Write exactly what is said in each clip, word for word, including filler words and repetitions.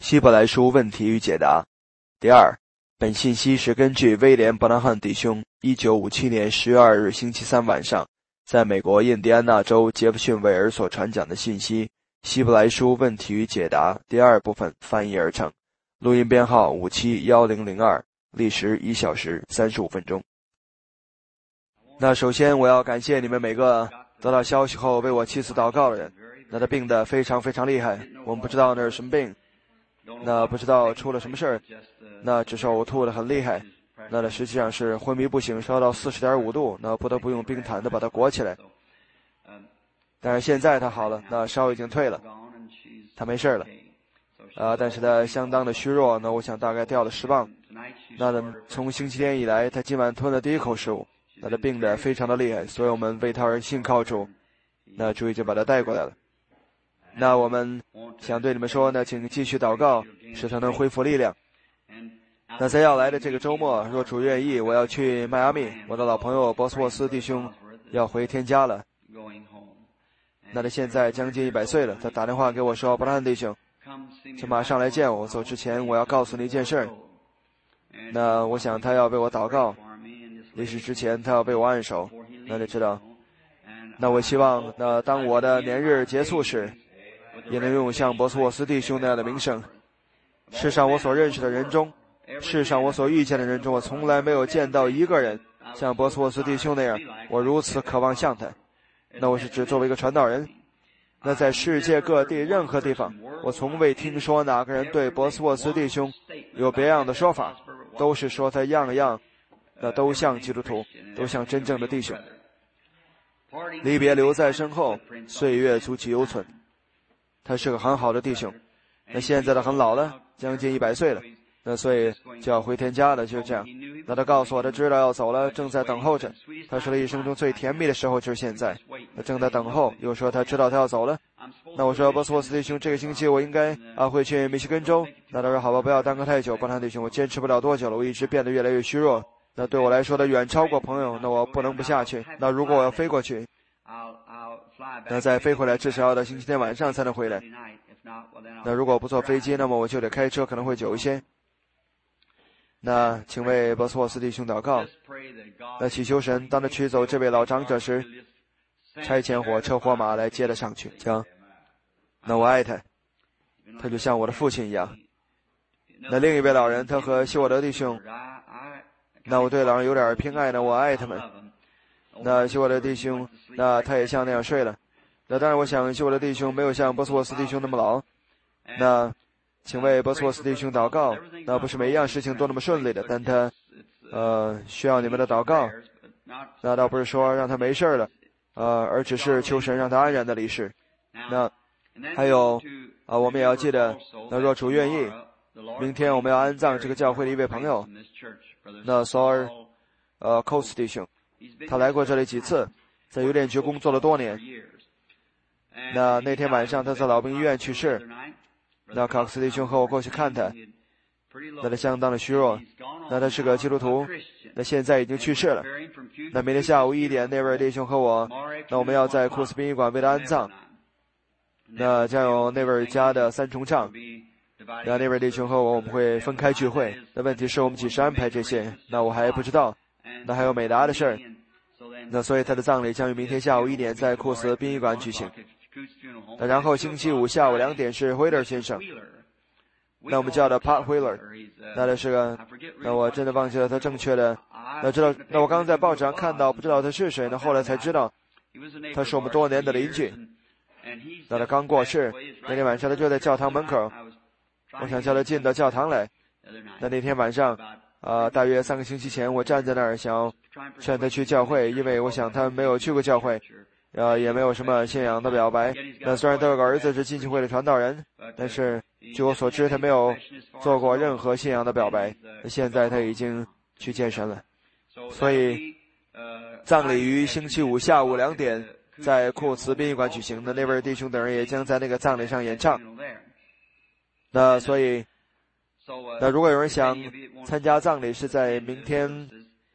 希伯来书问题与解答。第二，本信息是根据威廉·伯南汉弟兄一九五七年十月二日星期三晚上在美国印第安纳州杰弗逊韦尔所传讲的信息，希伯来书问题与解答第二部分翻译而成。录音编号五七一零零二，历时一小时三十五分钟。那首先我要感谢你们每个得到消息后为我妻子祷告的人。那他病得非常非常厉害，我们不知道那是什么病，那不知道出了什么事儿，那只是呕吐得很厉害，那他实际上是昏迷不醒，烧到 四十点五 度，那不得不用冰毯的把它裹起来。但是现在他好了，那烧已经退了，他没事了。啊，但是他相当的虚弱，那我想大概掉了十磅。那他从星期天以来，他今晚吞了第一口食物，那他病得非常的厉害，所以我们为他而信靠主，那主已经把他带过来了。那我们想对你们说呢，请继续祷告，使他能恢复力量。那在要来的这个周末，若主愿意，我要去迈阿密，我的老朋友博斯沃斯弟兄要回天家了。那他现在将近一百岁了，他打电话给我说，伯兰弟兄，请马上来见我，走之前我要告诉你一件事。那我想他要为我祷告，离世之前他要为我按手，那你知道。那我希望那当我的年日结束时，也能拥有像博斯沃斯弟兄那样的名声。世上我所认识的人中，世上我所遇见的人中，我从来没有见到一个人像博斯沃斯弟兄那样，我如此渴望像他。那我是指作为一个传道人，那在世界各地任何地方，我从未听说哪个人对博斯沃斯弟兄有别样的说法，都是说他样样那都像基督徒，都像真正的弟兄。离别留在身后，岁月足迹犹存。他是个很好的弟兄，那现在他很老了，将近一百岁了，那所以就要回天家了，就是这样。那他告诉我，他知道要走了，正在等候着。他说他一生中最甜蜜的时候就是现在，他正在等候。又说他知道他要走了。那我说，波斯沃斯弟兄，这个星期我应该啊会去密西根州。那他说好吧，不要耽搁太久，伯兰弟兄，我坚持不了多久了，我一直变得越来越虚弱。那对我来说，他远超过朋友，那我不能不下去。那如果我要飞过去，那再飞回来至少要到星期天晚上才能回来。那如果不坐飞机，那么我就得开车，可能会久一些。那请为波斯沃斯弟兄祷告，那祈求神当他取走这位老长者时，差遣火车火马来接他上去。这样，那我爱他，他就像我的父亲一样。那另一位老人，他和希沃德弟兄，那我对老人有点偏爱呢，我爱他们。那希沃德弟兄，那他也像那样睡了。那当然我想希沃德弟兄没有像波斯沃斯弟兄那么老。那请为波斯沃斯弟兄祷告，那不是每一样事情都那么顺利的，但他呃需要你们的祷告。那倒不是说让他没事了，呃而只是求神让他安然的离世。那还有啊、呃、我们也要记得，那若主愿意，明天我们要安葬这个教会的一位朋友，那索尔呃寇斯弟兄，他来过这里几次，在邮电局工作了多年。那那天晚上他在老兵医院去世，那考克斯弟兄和我过去看他，那他相当的虚弱，那他是个基督徒，那现在已经去世了。那明天下午一点，那位弟兄和我，那我们要在库斯殡仪馆为他安葬。那将有那位家的三重唱，那那位弟兄和我我们会分开聚会。那问题是我们几时安排这些，那我还不知道。那还有美达的事儿，那所以他的葬礼将于明天下午一点在库斯殡仪馆举行。那然后星期五下午两点是惠勒先生，那我们叫他 Pat Wheeler， 那他是个，那我真的忘记了他正确的，那知道，那我刚刚在报纸上看到，不知道他是谁，那后来才知道，他是我们多年的邻居。那他刚过世，那天晚上他就在教堂门口，我想叫他进到教堂来。那那天晚上，啊、呃，大约三个星期前，我站在那儿想劝他去教会，因为我想他没有去过教会。呃，也没有什么信仰的表白。那虽然他有个儿子是浸信会的传道人，但是据我所知，他没有做过任何信仰的表白。现在他已经去见神了，所以葬礼于星期五下午两点在库茨殡仪馆举行的。那位弟兄等人也将在那个葬礼上演唱。那所以，那如果有人想参加葬礼，是在明天。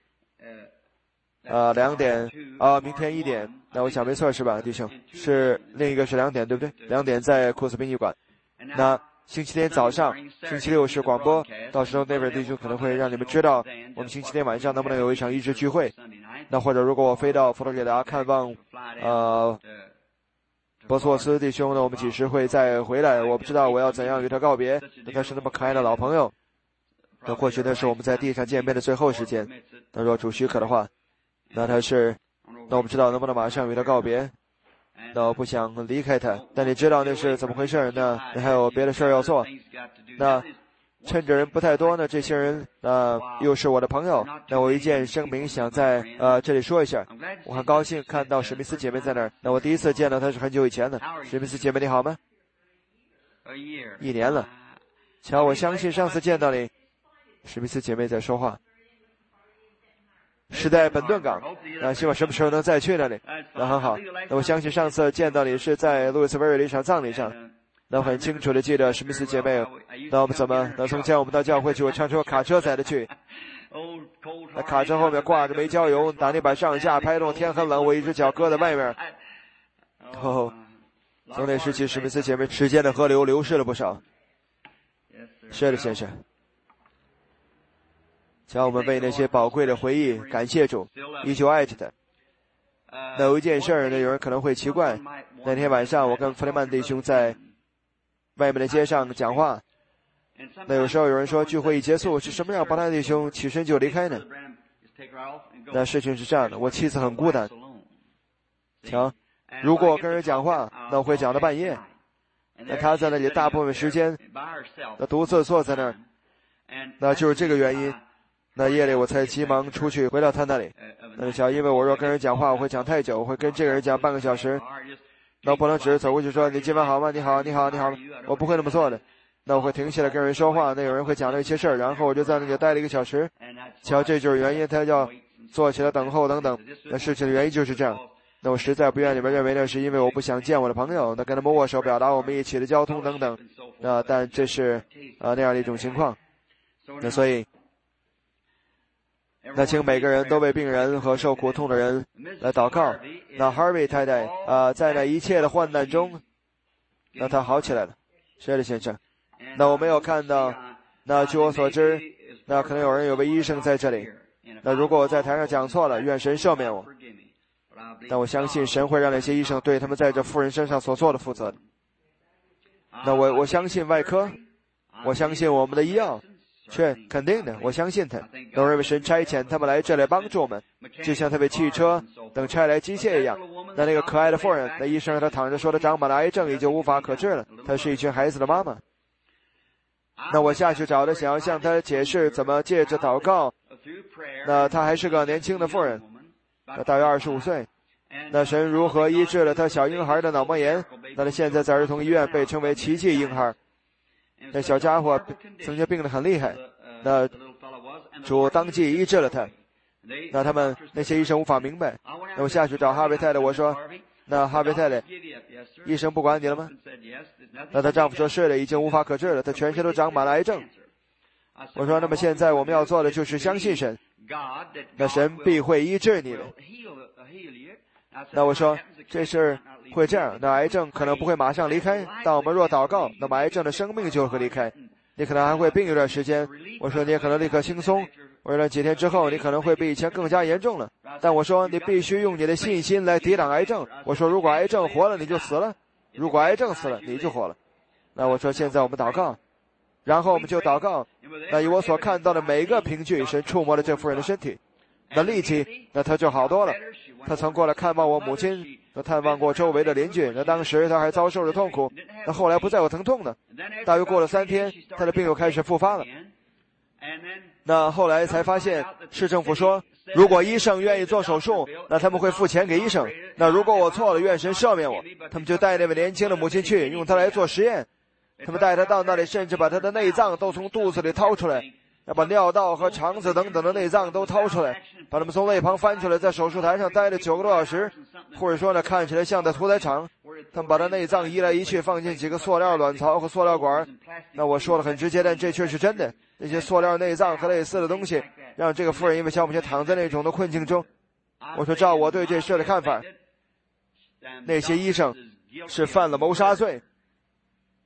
呃，两点啊、呃，明天一点，那我想没错是吧，弟兄？是另一个是两点，对不对？两点在库斯殡仪馆。那星期天早上，星期六是广播，到时候那位弟兄可能会让你们知道，我们星期天晚上能不能有一场医治聚会。那或者如果我飞到佛罗里达看望，呃，博斯沃斯弟兄呢，我们几时会再回来？我不知道我要怎样与他告别。那他是那么可爱的老朋友，那或许那是我们在地上见面的最后时间。那若主许可的话，那他是，那我不知道能不能马上与他告别。那我不想离开他，但你知道那是怎么回事呢？你还有别的事要做。那趁着人不太多呢，这些人呃又是我的朋友。那我一件声明想在呃这里说一下，我很高兴看到史密斯姐妹在那儿。那我第一次见到她是很久以前的。史密斯姐妹你好吗？一年了。瞧，我相信上次见到你，史密斯姐妹在说话。是在本顿港，那希望什么时候能再去那里。那很好，那我相信上次见到你是在路易斯维尔的一场葬礼上。那我很清楚的记得史密斯姐妹。那我们怎么能从前我们到教会去，我常说卡车载着去。那卡车后面挂着煤焦油，打那板上下拍动，天很冷，我一只脚搁在外面。哦，从那时起，史密斯姐妹时间的河流流逝了不少。是的，先生。叫我们为那些宝贵的回忆感谢主，依旧爱着他。那有一件事儿呢，有人可能会奇怪，那天晚上我跟弗雷曼弟兄在外面的街上讲话。那有时候有人说聚会一结束，是什么让巴拉弟兄起身就离开呢？那事情是这样的，我妻子很孤单。瞧，如果我跟人讲话，那我会讲到半夜。那他在那里大部分时间，那独自坐在那儿，那就是这个原因。那夜里我才急忙出去回到他那里。那想，因为我若跟人讲话，我会讲太久，我会跟这个人讲半个小时。那我不能只是走过去说你今晚好吗？你好，你好，你好，我不会那么做的。那我会停下来跟人说话，那有人会讲到一些事儿，然后我就在那里待了一个小时。瞧，这就是原因，他要坐起来等候等等。那事情的原因就是这样。那我实在不愿你们认为那是因为我不想见我的朋友，那跟他们握手表达我们一起的交通等等。啊，但这是啊那样的一种情况。那所以。那请每个人都为病人和受苦痛的人来祷告。那 Harvey 太太啊、呃，在那一切的患难中，那她好起来了。是的，先生。那我没有看到，那据我所知，那可能有人有位医生在这里。那如果我在台上讲错了，愿神赦免我。但我相信神会让那些医生对他们在这妇人身上所做的负责的。那我我相信外科，我相信我们的医药。是肯定的，我相信他。我认为神差遣他们来这里帮助我们，就像他为汽车等差来机械一样。那那个可爱的妇人，那医生让她躺着说她长满了癌症，已经无法可治了。她是一群孩子的妈妈。那我下去找她，想要向她解释怎么借着祷告。那她还是个年轻的妇人，那大约二十五岁。那神如何医治了她小婴孩的脑膜炎？那她现在在儿童医院被称为奇迹婴孩。那小家伙曾经病得很厉害，那主当即医治了他。那他们那些医生无法明白。那我下去找哈维太太，我说，那哈维太太，医生不管你了吗？那她丈夫说是的，已经无法可治了，她全身都长满了癌症。我说，那么现在我们要做的就是相信神，那神必会医治你的。那我说，这事会这样，那癌症可能不会马上离开，但我们若祷告，那么癌症的生命就会离开。你可能还会病一段时间。我说你也可能立刻轻松。我说几天之后，你可能会比以前更加严重了。但我说你必须用你的信心来抵挡癌症。我说如果癌症活了，你就死了；如果癌症死了，你就活了。那我说现在我们祷告，然后我们就祷告。那以我所看到的每一个凭据，神触摸了这妇人的身体。那立即，那他就好多了。他曾过来看望我母亲，那探望过周围的邻居。那当时他还遭受着痛苦，那后来不再有疼痛了。大约过了三天，他的病又开始复发了。那后来才发现，市政府说，如果医生愿意做手术，那他们会付钱给医生。那如果我错了，愿神赦免我。他们就带那位年轻的母亲去，用她来做实验。他们带她到那里，甚至把她的内脏都从肚子里掏出来。要把尿道和肠子等等的内脏都掏出来，把他们从胃旁翻出来，在手术台上待了九个多小时。或者说呢，看起来像在屠宰场。他们把他内脏移来移去，放进几个塑料卵巢和塑料管。那我说的很直接，但这却是真的。那些塑料内脏和类似的东西，让这个妇人因为像我们就躺在那种的困境中。我说，照我对这事的看法，那些医生是犯了谋杀罪。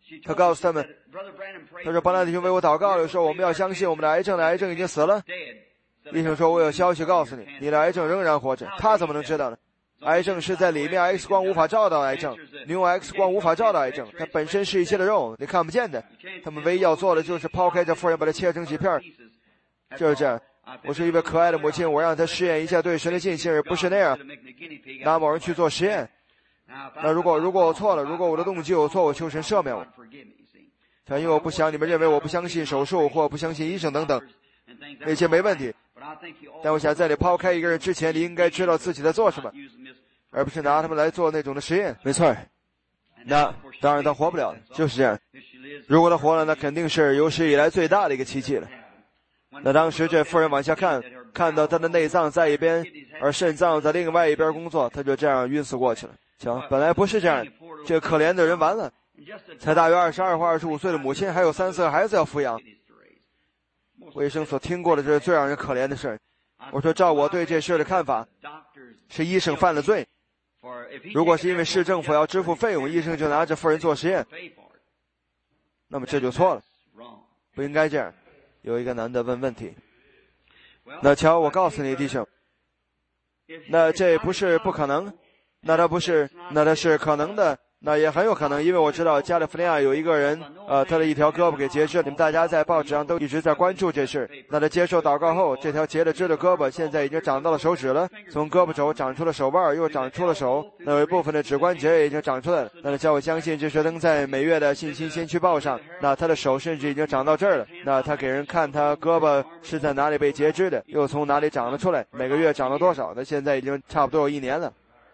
他告诉他们，他说巴拿弟兄为我祷告了，说我们要相信我们的癌症的癌症已经死了。医生说我有消息告诉你，你的癌症仍然活着。他怎么能知道呢？癌症是在里面 X 光无法照到癌症，你用 X 光无法照到癌症，它本身是一切的肉，你看不见的。他们唯一要做的就是抛开这妇人，把它切成几片，就是这样。我是一位可爱的母亲，我让她试验一下对神的信心，而不是那样拿某人去做实验。那如果如果我错了，如果我的动机有错，我求神赦免我。因为我不想你们认为我不相信手术或不相信医生等等，那些没问题。但我想在你抛开一个人之前，你应该知道自己在做什么，而不是拿他们来做那种的实验。没错，那当然他活不了，就是这样。如果他活了，那肯定是有史以来最大的一个奇迹了。那当时这妇人往下看，看到他的内脏在一边，而肾脏在另外一边工作，他就这样晕死过去了。瞧，本来不是这样，这可怜的人完了，才大约二十二或二十五岁的母亲，还有三四个孩子要抚养。我一生所听过的这是最让人可怜的事。我说照我对这事的看法，是医生犯了罪。如果是因为市政府要支付费用，医生就拿着妇人做实验，那么这就错了，不应该这样。有一个男的问问题，那瞧，我告诉你弟兄，那这不是不可能，那他不是，那他是可能的，那也很有可能，因为我知道加利福尼亚有一个人，呃，他的一条胳膊给截肢，你们大家在报纸上都一直在关注这事。那他接受祷告后，这条截了肢的胳膊现在已经长到了手指了，从胳膊肘长出了手腕，又长出了手，那有一部分的指关节也已经长出来了。那他叫我相信这是登在每月的信息先驱报上。那他的手甚至已经长到这儿了。那他给人看他胳膊是在哪里被截肢的，又从哪里长了出来，每个月长了多少，那现在已经差不多有一年了。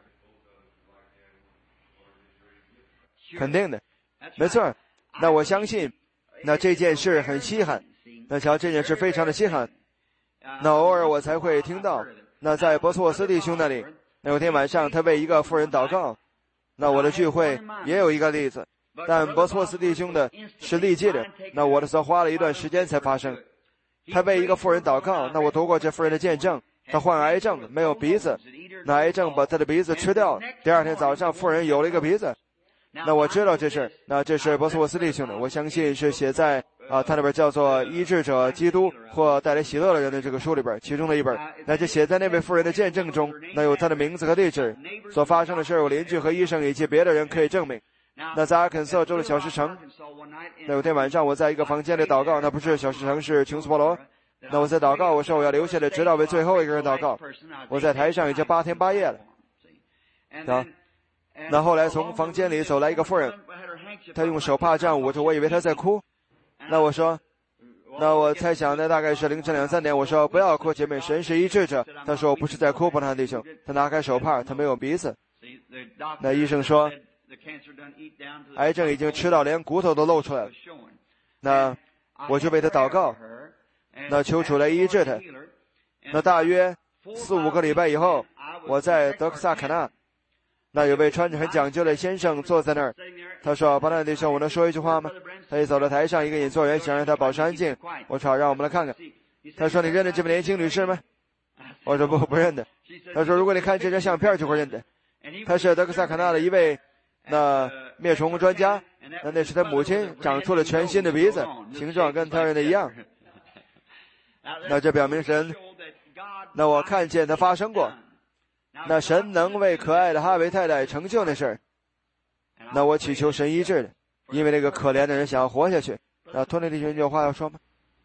肯定的，没错。那我相信，那这件事很稀罕。那瞧，这件事非常的稀罕。那偶尔我才会听到。那在博斯沃斯弟兄那里，那有天晚上他为一个妇人祷告。那我的聚会也有一个例子，但博斯沃斯弟兄的是立即的。那我的则花了一段时间才发生。他为一个妇人祷告，那我读过这妇人的见证。他患癌症，没有鼻子，那癌症把他的鼻子吃掉了。第二天早上，妇人有了一个鼻子。那我知道这事，那这是博斯沃斯弟兄的，我相信是写在啊，他那边叫做《医治者基督》或带来喜乐的人的这个书里边，其中的一本。那就写在那位妇人的见证中，那有他的名字和地址，所发生的事，有邻居和医生以及别的人可以证明。那在阿肯色州的小石城，那有天晚上我在一个房间里祷告，那不是小石城，是琼斯波罗。那我在祷告，我说我要留下来，直到为最后一个人祷告。我在台上已经八天八夜了。啊。那后来从房间里走来一个妇人，她用手帕这样捂着，我以为她在哭。那我说，那我猜想那大概是凌晨两三点。我说不要哭，姐妹，神是医治者。她说我不是在哭，伯纳弟兄。她拿开手帕，她没有鼻子。那医生说，癌症已经吃到连骨头都露出来了。那我就为她祷告，那求主来医治她。那大约四五个礼拜以后，我在德克萨卡纳。那有位穿着很讲究的先生坐在那儿，他说：“巴纳弟兄，我能说一句话吗？”他一走到台上，一个引座员想让他保持安静。我说：“让我们来看看。”他说：“你认得这位年轻女士吗？”我说：“不，不认得。”他说：“如果你看这张相片就会认得。她是德克萨卡纳的一位那灭虫专家。那那是他母亲长出了全新的鼻子，形状跟他人的一样。那这表明神，那我看见它发生过。”那神能为可爱的哈维太太成就那事儿，那我祈求神医治的，因为那个可怜的人想要活下去。那托尼弟兄有话要说吗？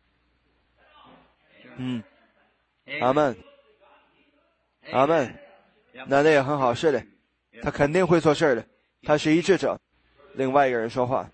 嗯，阿门，阿门。那那也很好，是的，他肯定会做事的，他是医治者。另外一个人说话，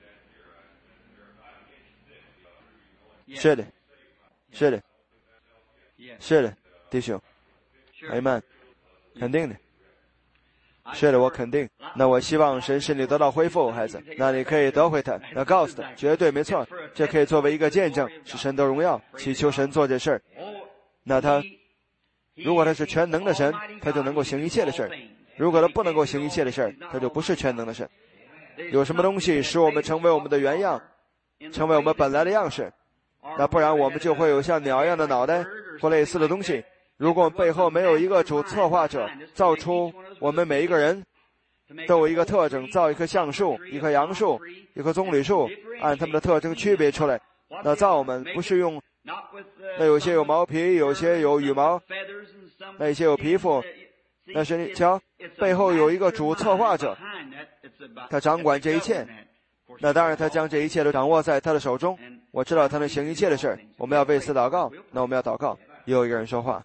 是的，是的，是的，弟兄，阿门。肯定的，是的，我肯定。那我希望神使你得到恢复，孩子。那你可以得回他，那告诉他，绝对没错。这可以作为一个见证，是神的荣耀，祈求神做这事儿。那他，如果他是全能的神，他就能够行一切的事儿；如果他不能够行一切的事儿，他就不是全能的神。有什么东西使我们成为我们的原样，成为我们本来的样式？那不然我们就会有像鸟一样的脑袋或类似的东西。如果背后没有一个主策划者造出我们每一个人， 都有一个特征，造一棵橡树、一棵杨树、一棵棕榈树，按它们的特征区别出来。那造我们不是用，那有些有毛皮，有些有羽毛，那有些有皮肤。但是你瞧，背后有一个主策划者，他掌管这一切。那当然他将这一切都掌握在他的手中。我知道他能行一切的事。我们要为此祷告，那我们要祷告。又一个人说话。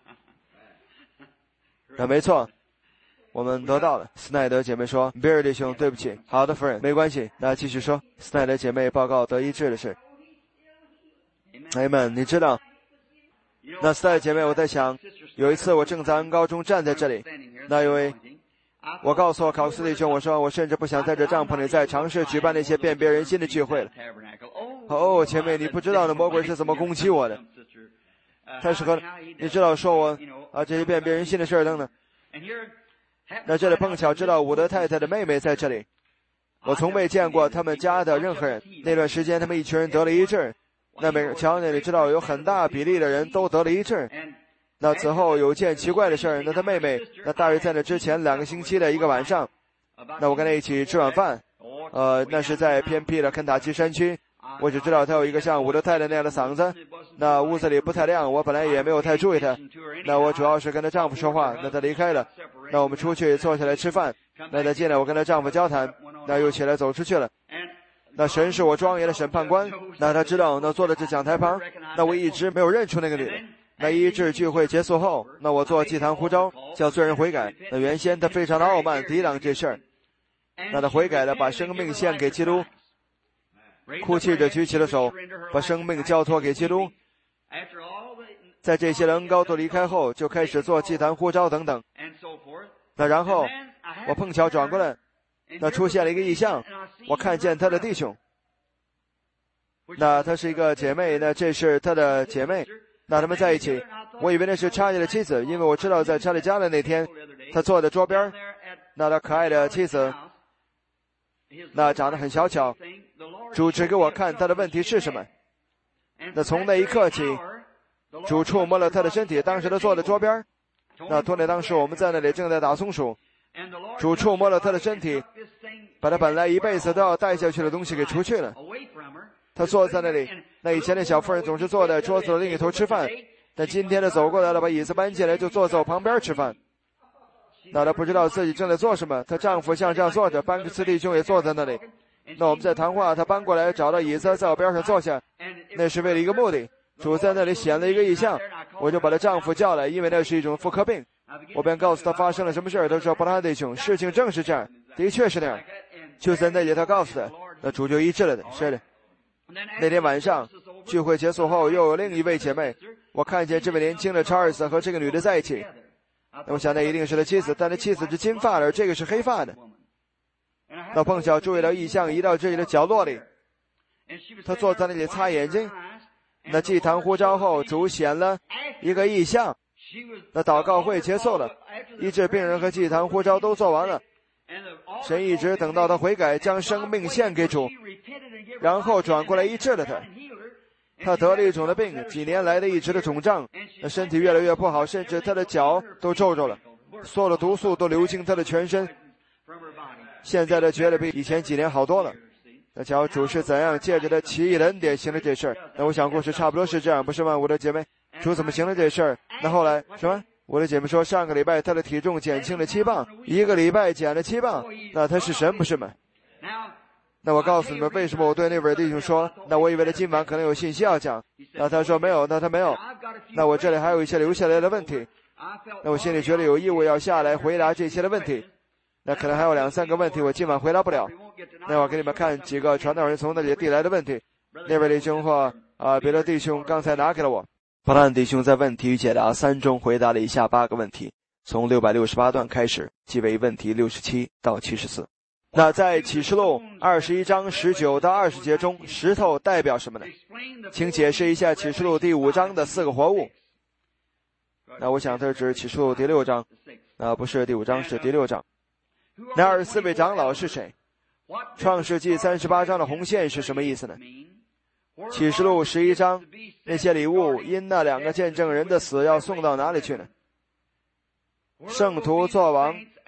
那没错，我们得到了。斯奈德姐妹说，比尔弟兄对不起。好的夫人，没关系。那继续说。斯奈德姐妹报告得医治的事。哎们，你知道，那斯奈德姐妹，我在想，有一次我正在恩高中站在这里，那有位我告诉我考斯弟兄，我说我甚至不想在这帐篷里再尝试举办那些辨别人心的聚会了。哦，姐妹，你不知道那魔鬼是怎么攻击我的。他是和你知道说我啊这些辨别人心的事儿等等。那这里碰巧知道伍德太太的妹妹在这里，我从未见过他们家的任何人。那段时间他们一群人得了一治，那每瞧那里知道有很大比例的人都得了一治。那此后有件奇怪的事儿，那他妹妹那大约在那之前两个星期的一个晚上，那我跟他一起吃晚饭，呃，那是在偏僻的肯塔基山区。我只知道他有一个像伍德太太那样的嗓子。那屋子里不太亮，我本来也没有太注意他。那我主要是跟她丈夫说话。那她离开了，那我们出去坐下来吃饭。那她进来，我跟她丈夫交谈，那又起来走出去了。那神是我庄严的审判官，那他知道那坐在这讲台旁，那我一直没有认出那个女的。那医治聚会结束后，那我做祭坛呼召，叫罪人悔改。那原先他非常的傲慢，抵挡这事儿，那他悔改了，把生命献给基督，哭泣着举起了手，把生命交托给基督。在这些人高度离开后，就开始做祭坛呼召等等。那然后我碰巧转过来，那出现了一个异象，我看见他的弟兄，那她是一个姐妹，那这是她的姐妹，那他们在一起。我以为那是查理的妻子，因为我知道在查理家的那天，他坐在桌边，那他可爱的妻子，那长得很小巧。主指给我看他的问题是什么。那从那一刻起，主触摸了他的身体。当时他坐在桌边，那托内当时我们在那里正在打松鼠，主触摸了他的身体，把他本来一辈子都要带下去的东西给除去了。他坐在那里，那以前的小妇人总是坐在桌子的另一头吃饭，但今天他走过来了，把椅子搬进来，就坐在我旁边吃饭。那他不知道自己正在做什么。她丈夫像这样坐着，班克斯弟兄也坐在那里。那我们在谈话，他搬过来找到椅子，在我边上坐下，那是为了一个目的。主在那里显了一个异象，我就把她丈夫叫来，因为那是一种妇科病。我便告诉他发生了什么事儿。他说：“布拉弟兄，事情正是这样，的确是那样。”就在那里，他告诉他，那主就医治了的。是的。那天晚上聚会结束后，又有另一位姐妹，我看见这位年轻的查尔斯和这个女的在一起。那我想那一定是他妻子，但他妻子是金发的，而这个是黑发的。那碰巧注意到异象移到这里的角落里，他坐在那里擦眼睛。那祭坛呼召后，主显了一个异象。那祷告会结束了，医治病人和祭坛呼召都做完了。神一直等到他悔改，将生命献给主，然后转过来医治了他。他得了一种的病，几年来的一直的肿胀，那身体越来越不好，甚至他的脚都皱皱了，所有的毒素都流进他的全身。现在他觉得比以前几年好多了。那瞧主是怎样借着他奇异的恩典行了这事儿。那我想故事差不多是这样，不是吗，我的姐妹？主怎么行了这事儿？那后来什么？我的姐妹说，上个礼拜她的体重减轻了七磅，一个礼拜减了七磅。那她是神不是吗？那我告诉你们，为什么我对那位弟兄说，那我以为他今晚可能有信息要讲。那他说没有，那他没有。那我这里还有一些留下来的问题，那我心里觉得有义务要下来回答这些的问题。那可能还有两三个问题我今晚回答不了。那我给你们看几个传道人从那里递来的问题。那位弟兄或啊别的弟兄刚才拿给了我。巴兰弟兄在问题与解答三中回答了以下八个问题，从六百六十八段开始，即为问题六十七到七十四。那在启示录二十一章十九到二十节中，石头代表什么呢？请解释一下启示录第五章的四个活物。那我想这指启示录第六章，那不是第五章，是第六章。那二十四位长老是谁？创世纪三十八章的红线是什么意思呢？启示录十一章，那些礼物因那两个见证人的死要送到哪里去呢？圣徒作王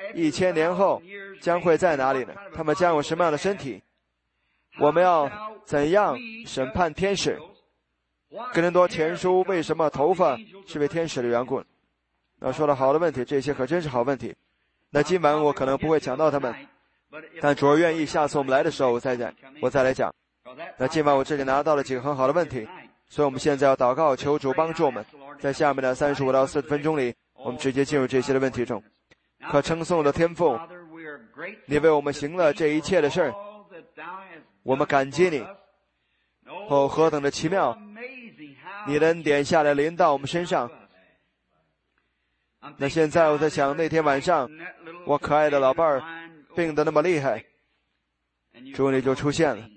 一千年后将会在哪里呢？他们将有什么样的身体？我们要怎样审判天使？哥林多前书为什么头发是为天使的缘故？那说了好的问题，这些可真是好问题。那今晚我可能不会讲到他们，但主要愿意下次我们来的时候我再讲，我再来讲。那今晚我这里拿到了几个很好的问题，所以我们现在要祷告，求主帮助我们，在下面的三十五到四十分钟里，我们直接进入这些的问题中。可称颂的天父，你为我们行了这一切的事儿，我们感激你。哦，何等的奇妙！你的恩典下来临到我们身上。那现在我在想，那天晚上我可爱的老伴儿病得那么厉害，主你就出现了。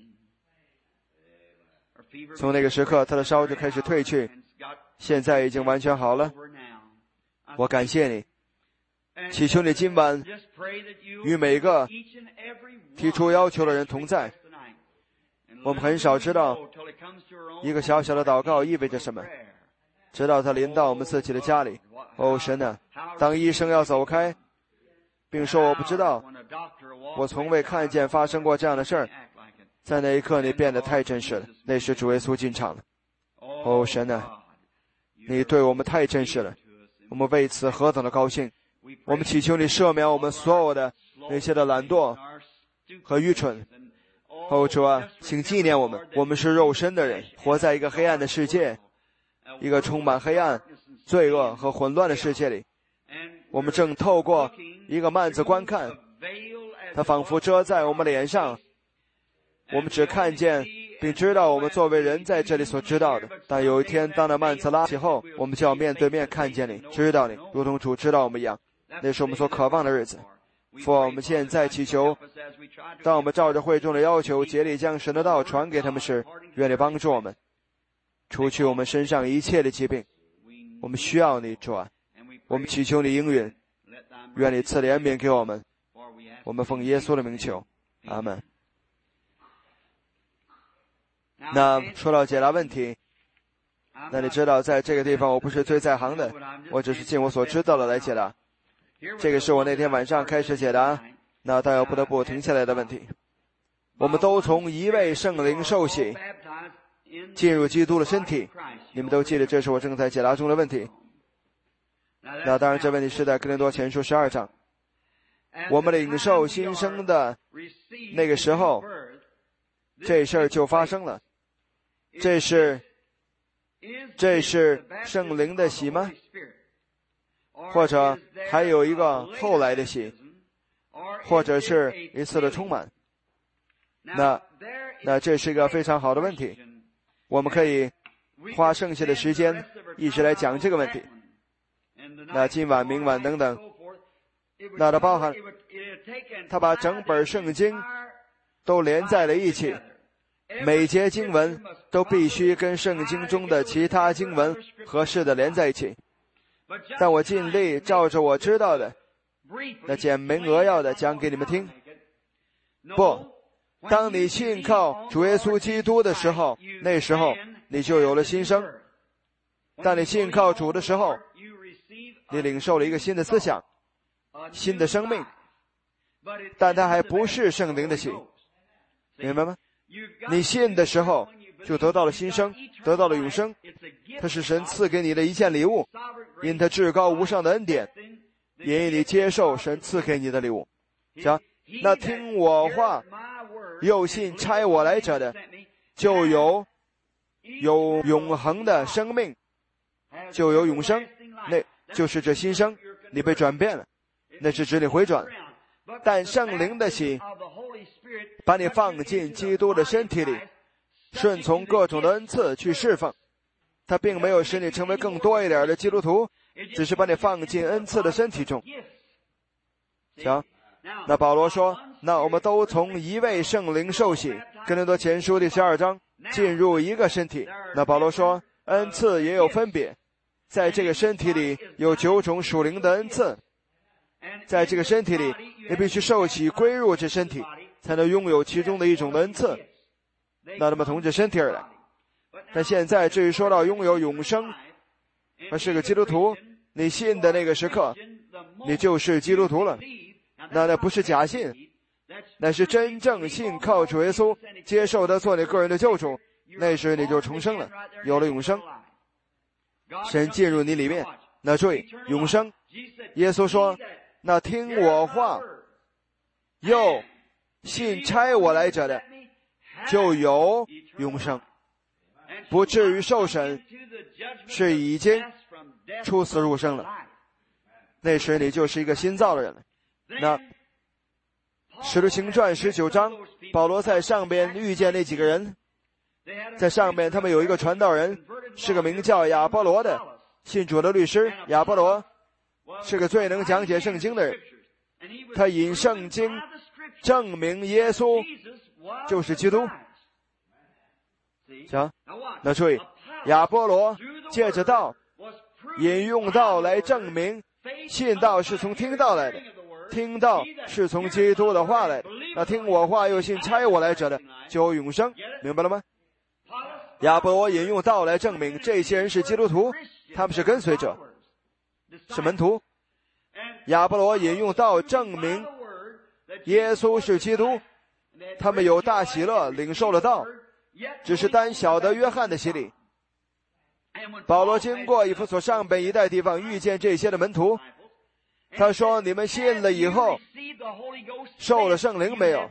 从那个时刻他的烧就开始退去，现在已经完全好了。我感谢你，祈求你今晚与每个提出要求的人同在。我们很少知道一个小小的祷告意味着什么，直到它临到我们自己的家里。哦，神啊，当医生要走开并说我不知道，我从未看见发生过这样的事儿，在那一刻你变得太真实了，那时主耶稣进场了。哦，神啊，你对我们太真实了，我们为此何等的高兴。我们祈求你赦免我们所有的那些的懒惰和愚蠢。哦，主啊，请纪念我们，我们是肉身的人，活在一个黑暗的世界，一个充满黑暗、罪恶和混乱的世界里。我们正透过一个幔子观看，它仿佛遮在我们脸上，我们只看见并知道我们作为人在这里所知道的。但有一天当那幔子拉起后，我们就要面对面看见你，知道你，如同主知道我们一样。那是我们所渴望的日子。父，我们现在祈求，当我们照着会众的要求竭力将神的道传给他们时，愿你帮助我们，除去我们身上一切的疾病。我们需要你，主啊，我们祈求你应允，愿你赐怜悯给我们。我们奉耶稣的名求，阿门。那说到解答问题，那你知道在这个地方我不是最在行的，我只是尽我所知道的来解答。这个是我那天晚上开始解答，那但又不得不停下来的问题。我们都从一位圣灵受洗，进入基督的身体。你们都记得这是我正在解答中的问题。那当然这问题是在哥林多前书十二章。我们领受新生的那个时候，这事儿就发生了。这是这是圣灵的洗吗？或者还有一个后来的洗，或者是一次的充满？那那这是一个非常好的问题，我们可以花剩下的时间一直来讲这个问题。那今晚、明晚等等，那它包含，它把整本圣经都连在了一起，每节经文都必须跟圣经中的其他经文合适的连在一起。但我尽力照着我知道的，那简明扼要的讲给你们听。不，当你信靠主耶稣基督的时候，那时候你就有了新生。当你信靠主的时候，你领受了一个新的思想，新的生命，但它还不是圣灵的洗，明白吗？你信的时候就得到了新生，得到了永生，它是神赐给你的一件礼物，因他至高无上的恩典，也因你接受神赐给你的礼物。讲，那听我话又信差我来者的，就有有永恒的生命，就有永生，那就是这新生，你被转变了，那是指你回转。但圣灵的洗把你放进基督的身体里，顺从各种的恩赐去侍奉，他并没有使你成为更多一点的基督徒，只是把你放进恩赐的身体中。行，那保罗说，那我们都从一位圣灵受洗，哥林多前书第十二章，进入一个身体。那保罗说，恩赐也有分别，在这个身体里有九种属灵的恩赐，在这个身体里你必须受洗归入这身体，才能拥有其中的一种的恩赐，那那么从这身体而来。但现在至于说到拥有永生，而是个基督徒，你信的那个时刻，你就是基督徒了。 那那不是假信，那是真正信靠主耶稣，接受他做你个人的救主，那时你就重生了，有了永生，神进入你里面。那注意永生，耶稣说，那听我话又信差我来者的就有永生，不至于受审，是已经出死入生了，那时你就是一个新造的人了。那使徒行传十九章，保罗在上边遇见那几个人，在上面他们有一个传道人，是个名叫亚波罗的信主的律师。亚波罗是个最能讲解圣经的人，他引圣经证明耶稣就是基督。行，那注意，亚波罗借着道引用道来证明信道是从听道来的，听道是从基督的话来的，那听我话又信差我来者的就有永生，明白了吗？亚波罗引用道来证明这些人是基督徒，他们是跟随者，是门徒。亚波罗引用道证明耶稣是基督，他们有大喜乐，领受了道，只是单晓得约翰的洗礼。保罗经过以弗所上边一带地方，遇见这些的门徒，他说，你们信了以后受了圣灵没有？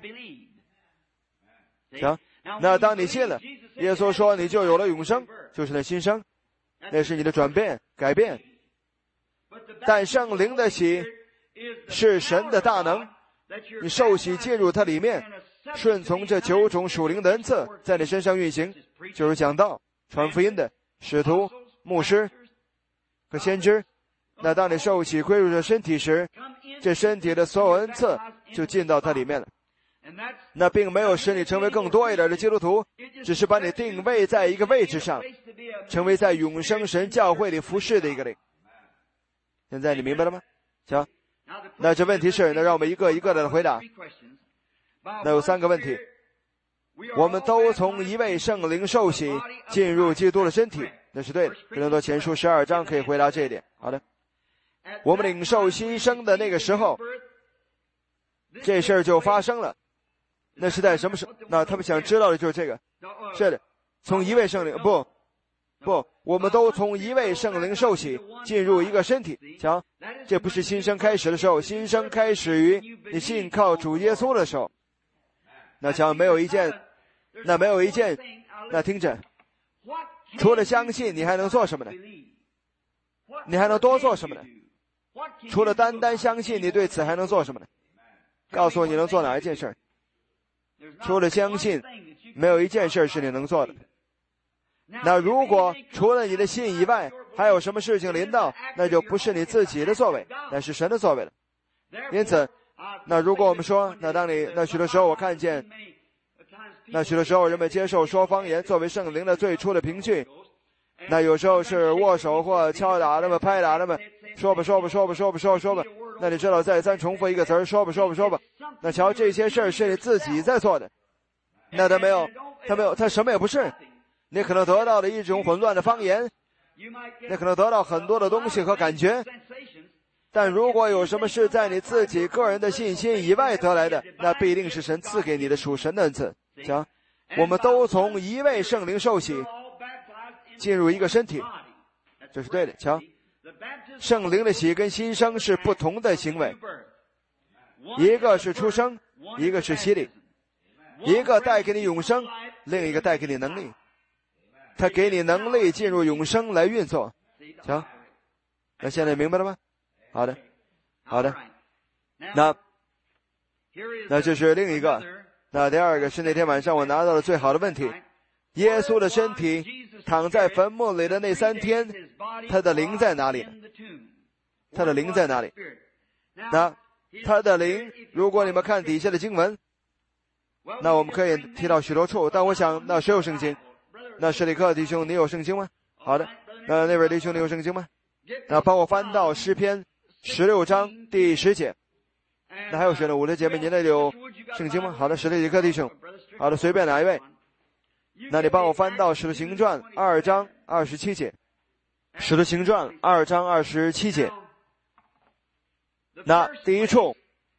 行，那当你信了，耶稣说你就有了永生，就是那新生，那是你的转变改变。但圣灵的洗是神的大能，你受洗进入它里面，顺从这九种属灵的恩赐在你身上运行，就是讲道、传福音的使徒、牧师和先知。那当你受洗归入这身体时，这身体的所有恩赐就进到它里面了。那并没有使你成为更多一点的基督徒，只是把你定位在一个位置上，成为在永生神教会里服侍的一个灵。现在你明白了吗？行，那这问题是，那让我们一个一个的回答。那有三个问题，我们都从一位圣灵受洗进入基督的身体，那是对的。哥林多前书十二章可以回答这一点。好的，我们领受新生的那个时候，这事儿就发生了。那是在什么时候？那他们想知道的就是这个。是的，从一位圣灵，不不，我们都从一位圣灵受洗进入一个身体。瞧，这不是新生开始的时候，新生开始于你信靠主耶稣的时候。那瞧，没有一件，那没有一件，那听着，除了相信，你还能做什么呢？你还能多做什么呢？除了单单相信，你对此还能做什么呢？告诉我你能做哪一件事？除了相信，没有一件事是你能做的。那如果除了你的信以外，还有什么事情临到，那就不是你自己的作为，那是神的作为了。因此，那如果我们说，那当你那许多时候我看见，那许多时候人们接受说方言作为圣灵的最初的凭据，那有时候是握手或敲打那么拍打那么说吧说吧说吧说吧说吧说吧，那你知道再三重复一个词儿，说吧说吧说吧，那瞧这些事儿是你自己在做的，那他没有他没有他什么也不是。你可能得到的一种混乱的方言，你可能得到很多的东西和感觉，但如果有什么是在你自己个人的信心以外得来的，那必定是神赐给你的属神的恩赐。瞧，我们都从一位圣灵受洗进入一个身体，这是对的。瞧，圣灵的洗跟新生是不同的行为，一个是出生，一个是洗礼，一个带给你永生，另一个带给你能力，他给你能力进入永生来运作。行，那现在明白了吗？好的，好的。那那这是另一个。那第二个是那天晚上我拿到了最好的问题，耶稣的身体躺在坟墓里的那三天，他的灵在哪里呢？他的灵在哪里？那他的灵，如果你们看底下的经文，那我们可以提到许多处，但我想那谁有圣经？那史里克弟兄，你有圣经吗？好的。那那位弟兄，你有圣经吗？那帮我翻到诗篇十六章第十节。那还有谁呢？我的姐妹，您那里有圣经吗？好的，史里克弟兄。好的，随便哪一位。那你帮我翻到使徒行传二章二十七节。使徒行传二章二十七节。那第一处，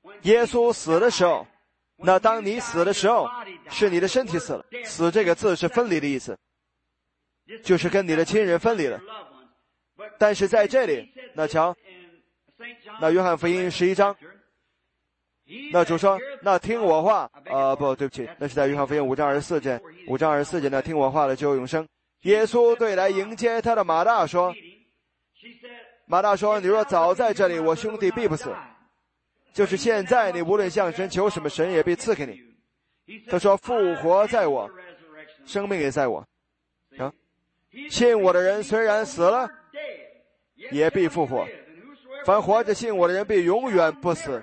耶稣死的时候，那当你死的时候，是你的身体死了。死这个字是分离的意思，就是跟你的亲人分离了。但是在这里，那瞧，那约翰福音十一章，那主说，那听我话，呃，不对不起，那是在约翰福音五章二十四节，五章二十四节，那听我话的就有永生。耶稣对来迎接他的马大说，马大说，你若早在这里，我兄弟必不死。就是现在，你无论向神求什么，神也必赐给你。他说，复活在我，生命也在我。啊，信我的人虽然死了，也必复活。凡活着信我的人，必永远不死。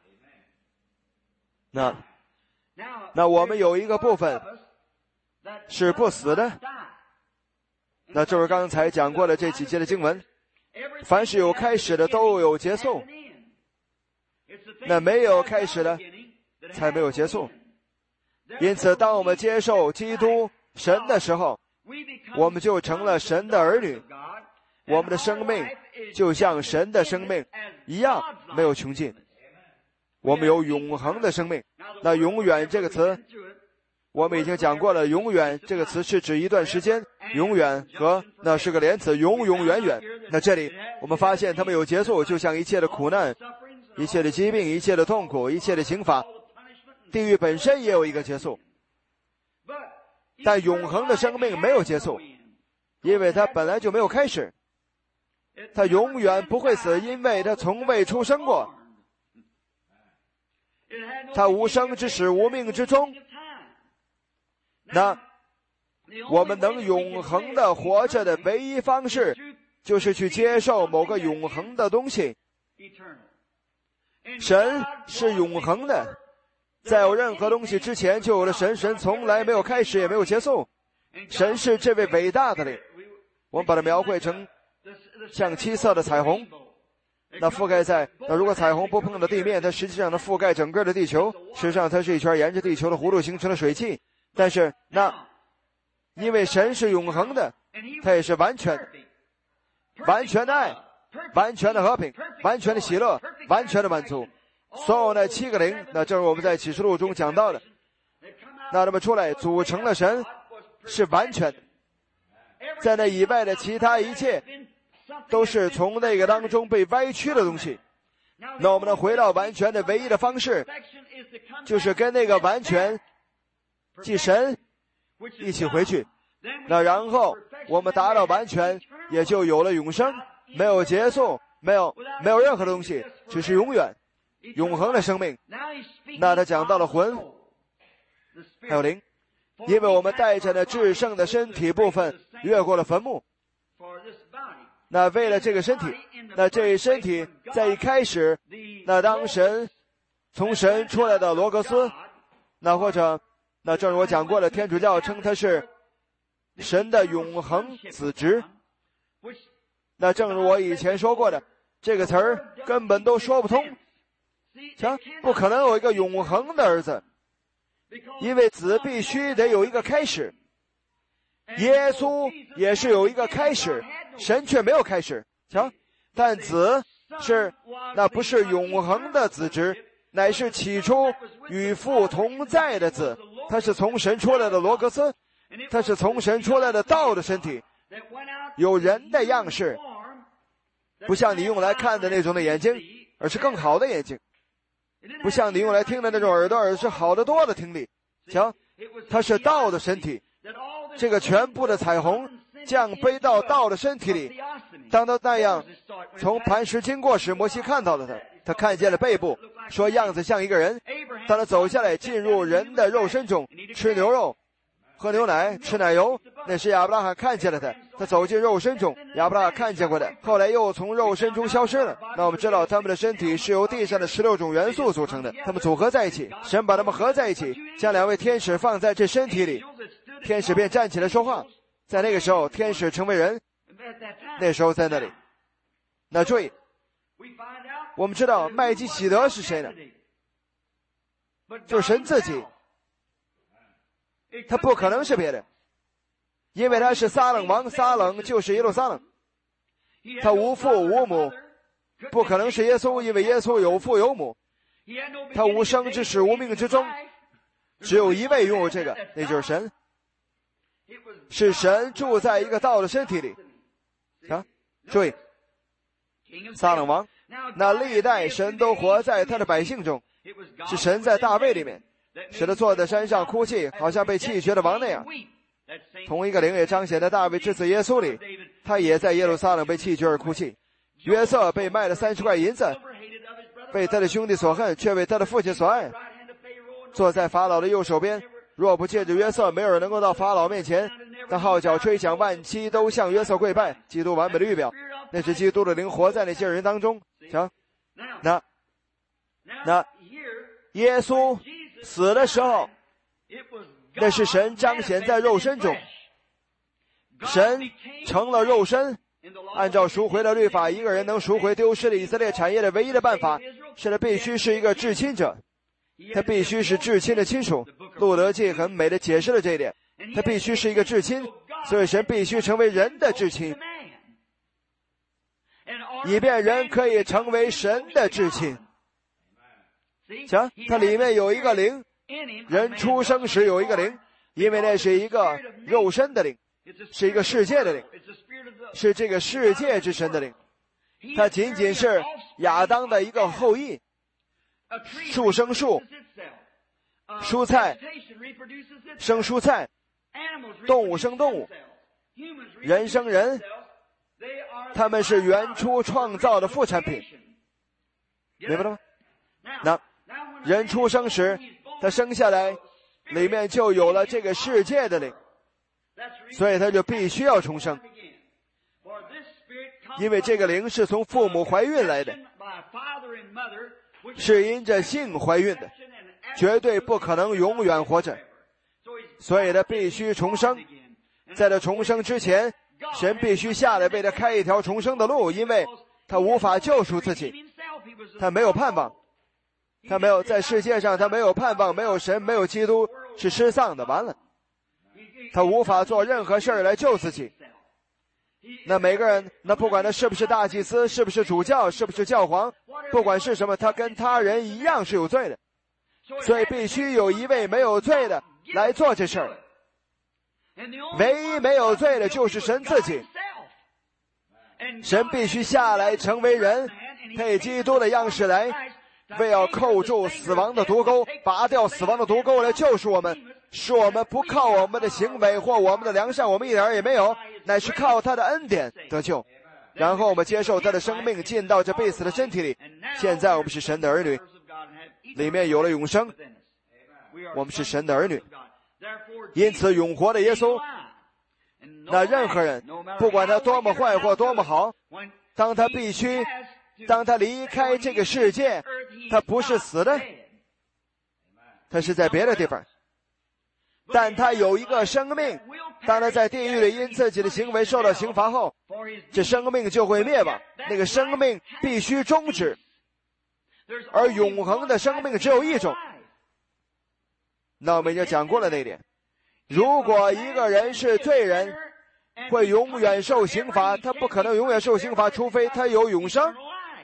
那，那我们有一个部分是不死的。那就是刚才讲过的这几节的经文，凡是有开始的都有结束，那没有开始的才没有结束。因此当我们接受基督神的时候，我们就成了神的儿女，我们的生命就像神的生命一样没有穷尽，我们有永恒的生命。那永远这个词我们已经讲过了，永远这个词是指一段时间，永远和那是个连词，永永远远。那这里我们发现它们有结束，就像一切的苦难，一切的疾病，一切的痛苦，一切的刑罚，地狱本身也有一个结束。但永恒的生命没有结束，因为它本来就没有开始，它永远不会死，因为它从未出生过，它无生之始，无命之终。那我们能永恒的活着的唯一方式，就是去接受某个永恒的东西。神是永恒的，在有任何东西之前就有了神，神从来没有开始也没有结束。神是这位伟大的灵，我们把它描绘成像七色的彩虹，那覆盖在，那如果彩虹不碰到地面，它实际上能覆盖整个的地球，实际上它是一圈沿着地球的弧度形成的水汽。但是那因为神是永恒的，他也是完全完全的爱，完全的和平，完全的喜乐，完全的满足。所有那七个灵，那正是我们在启示录中讲到的，那他们出来组成了神，是完全的。在那以外的其他一切都是从那个当中被歪曲的东西。那我们能回到完全的唯一的方式，就是跟那个完全即神一起回去，那然后我们达到完全，也就有了永生，没有结束，没有没有任何的东西，只是永远永恒的生命。那他讲到了魂还有灵，因为我们带着那至圣的身体部分越过了坟墓，那为了这个身体，那这身体在一开始，那当神从神出来的罗格斯，那或者那正如我讲过的，天主教称它是神的永恒子侄。那正如我以前说过的，这个词儿根本都说不通，瞧，不可能有一个永恒的儿子，因为子必须得有一个开始。耶稣也是有一个开始，神却没有开始，瞧，但子是那不是永恒的子侄，乃是起初与父同在的子，他是从神出来的罗格斯，他是从神出来的道的身体，有人的样式，不像你用来看的那种的眼睛，而是更好的眼睛，不像你用来听的那种耳朵，而是好得多的听力。瞧，他是道的身体，这个全部的彩虹降杯到道的身体里。当他那样从磐石经过时，摩西看到了他，他看见了背部，说样子像一个人。当他走下来进入人的肉身中，吃牛肉喝牛奶吃奶油，那时亚伯拉罕看见了他，他走进肉身中，亚伯拉罕看见过的，后来又从肉身中消失了。那我们知道他们的身体是由地上的十六种元素组成的，他们组合在一起，神把他们合在一起，将两位天使放在这身体里，天使便站起来说话。在那个时候天使成为人，那时候在那里。那注意，我们知道麦基洗德是谁呢？就是神自己，他不可能是别人，因为他是撒冷王，撒冷就是耶路撒冷，他无父无母，不可能是耶稣，因为耶稣有父有母， 他无生之始，无命之终，只有一位拥有这个，那就是神。是神住在一个道的身体里。啊，注意，撒冷王，那历代神都活在他的百姓中，是神在大卫里面，使他坐在山上哭泣，好像被弃绝的王那样。同一个灵也彰显在大卫之子耶稣里，他也在耶路撒冷被弃绝而哭泣。约瑟被卖了三十块银子，被他的兄弟所恨，却为他的父亲所爱，坐在法老的右手边。若不借着约瑟，没有人能够到法老面前。他号角吹响，万妻都向约瑟跪拜。基督完美的预表，那是基督的灵活在那些人当中。瞧，那那耶稣死的时候，那是神彰显在肉身中，神成了肉身。按照赎回的律法，一个人能赎回丢失的以色列产业的唯一的办法，是他必须是一个至亲者，他必须是至亲的亲属。路德记很美的解释了这一点，他必须是一个至亲，所以神必须成为人的至亲，以便人可以成为神的至亲。瞧，它里面有一个灵，人出生时有一个灵，因为那是一个肉身的灵，是一个世界的灵，是这个世界之神的灵。它仅仅是亚当的一个后裔。树生树，蔬菜生蔬菜，动物生动物，人生人，他们是原初创造的副产品，明白了吗？那人出生时，他生下来里面就有了这个世界的灵，所以他就必须要重生，因为这个灵是从父母怀孕来的，是因着性怀孕的，绝对不可能永远活着，所以他必须重生。在他重生之前，神必须下来为他开一条重生的路，因为他无法救赎自己，他没有盼望，他没有在世界上，他没有盼望，没有神，没有基督，是失丧的，完了，他无法做任何事儿来救自己。那每个人，那不管他是不是大祭司，是不是主教，是不是教皇，不管是什么，他跟他人一样是有罪的，所以必须有一位没有罪的来做这事儿。唯一没有罪的就是神自己，神必须下来成为人，配基督的样式来，为要扣住死亡的毒钩，拔掉死亡的毒钩来救赎我们，使我们不靠我们的行为或我们的良善，我们一点也没有，乃是靠他的恩典得救，然后我们接受他的生命进到这必死的身体里。现在我们是神的儿女，里面有了永生，我们是神的儿女，因此永活的耶稣，那任何人不管他多么坏或多么好，当他必须当他离开这个世界，他不是死的，他是在别的地方，但他有一个生命，当他在地狱里因自己的行为受到刑罚后，这生命就会灭亡，那个生命必须终止，而永恒的生命只有一种。那我们已经讲过了那一点，如果一个人是罪人，会永远受刑罚，他不可能永远受刑罚，除非他有永生。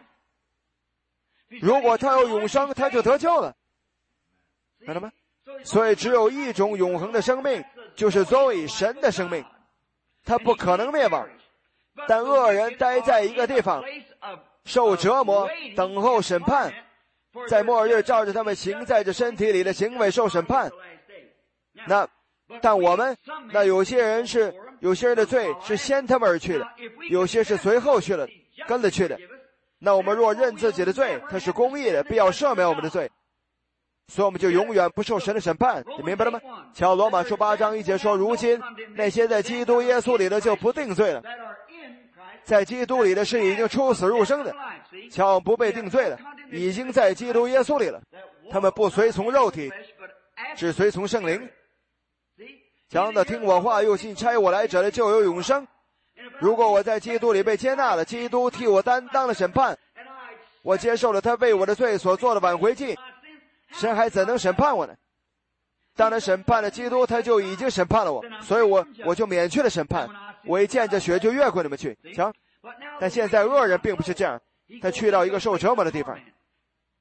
如果他有永生，他就得救了，看到吗？所以只有一种永恒的生命，就是作为神的生命，他不可能灭亡。但恶人待在一个地方，受折磨，等候审判，在末日照着他们行在这身体里的行为受审判。那但我们，那有些人是有些人的罪是先他们而去的，有些是随后去了，跟着去的。那我们若认自己的罪，他是公义的，必要赦免我们的罪，所以我们就永远不受神的审判，你明白了吗？瞧罗马书八章一节说，如今那些在基督耶稣里的就不定罪了，在基督里的是已经出死入生的，瞧不被定罪了，已经在基督耶稣里了，他们不随从肉体，只随从圣灵。讲的听我话又信差我来者的就有永生。如果我在基督里被接纳了，基督替我担当了审判，我接受了他为我的罪所做的挽回祭，神还怎能审判我呢？当他审判了基督，他就已经审判了我，所以我我就免去了审判，我一见着血就越过你们去。瞧，但现在恶人并不是这样，他去到一个受折磨的地方，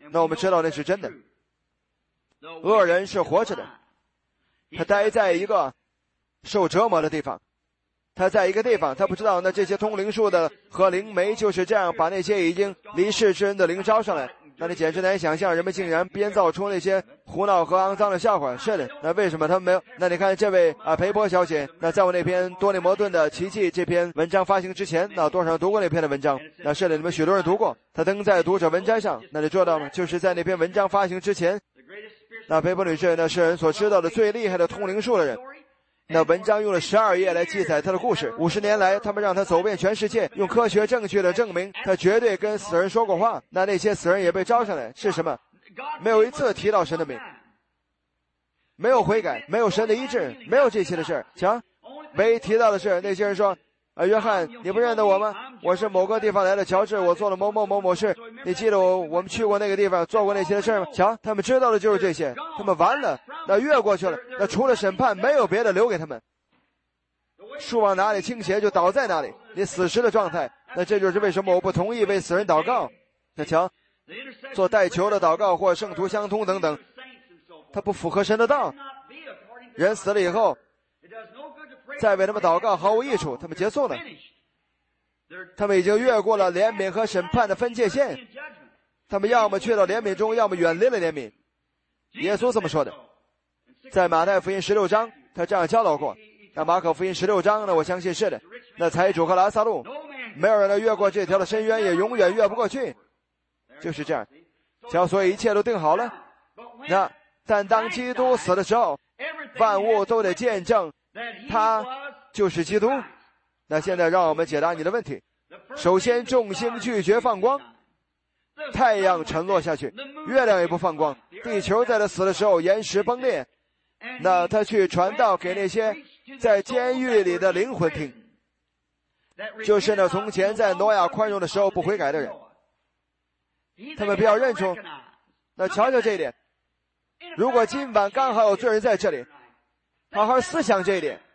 那我们知道那是真的。恶人是活着的，他待在一个受折磨的地方，他在一个地方，他不知道那这些通灵术的和灵媒就是这样把那些已经离世之人的灵招上来。那你简直难以想象，人们竟然编造出那些胡闹和肮脏的笑话。是的，那为什么他们没有？那你看这位啊裴波小姐，那在我那篇多利摩顿的奇迹这篇文章发行之前，那多少人读过那篇的文章？那是的，你们许多人读过，他登在读者文摘上。那你知道吗？就是在那篇文章发行之前，那裴波女士那是人所知道的最厉害的通灵术的人。那文章用了十二页来记载他的故事。五十年来，他们让他走遍全世界，用科学证据的证明他绝对跟死人说过话。那那些死人也被招上来，是什么？没有一次提到神的名，没有悔改，没有神的医治，没有这些的事儿。瞧，唯一提到的是那些人说啊，约翰，你不认得我吗？我是某个地方来的乔治，我做了某某某某事。你记得我我们去过那个地方，做过那些事儿吗？瞧，他们知道的就是这些，他们完了，那越过去了，那除了审判，没有别的留给他们。树往哪里倾斜，就倒在哪里，你死时的状态。那这就是为什么我不同意为死人祷告。那瞧，做代求的祷告或圣徒相通等等，它不符合神的道。人死了以后，再为他们祷告毫无益处，他们结束了，他们已经越过了怜悯和审判的分界线，他们要么去到怜悯中，要么远离了怜悯。耶稣这么说的，在马太福音十六章他这样教导过。那马可福音十六章呢，我相信是的，那财主和拉撒路，没有人能越过这条的深渊，也永远越不过去，就是这样。瞧，所以一切都定好了。那但当基督死的时候，万物都得见证他就是基督。那现在让我们解答你的问题。首先，众星拒绝放光，太阳沉落下去，月亮也不放光，地球在他死的时候岩石崩裂。那他去传道给那些在监狱里的灵魂听，就是那从前在挪亚宽容的时候不悔改的人，他们必要认出。那瞧瞧这一点，如果今晚刚好有罪人在这里，好好思想这一点。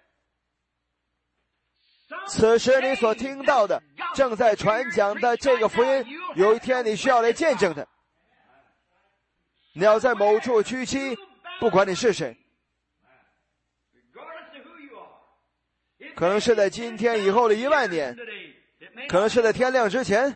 此时你所听到的正在传讲的这个福音，有一天你需要来见证它。你要在某处屈膝，不管你是谁，可能是在今天以后的一万年，可能是在天亮之前，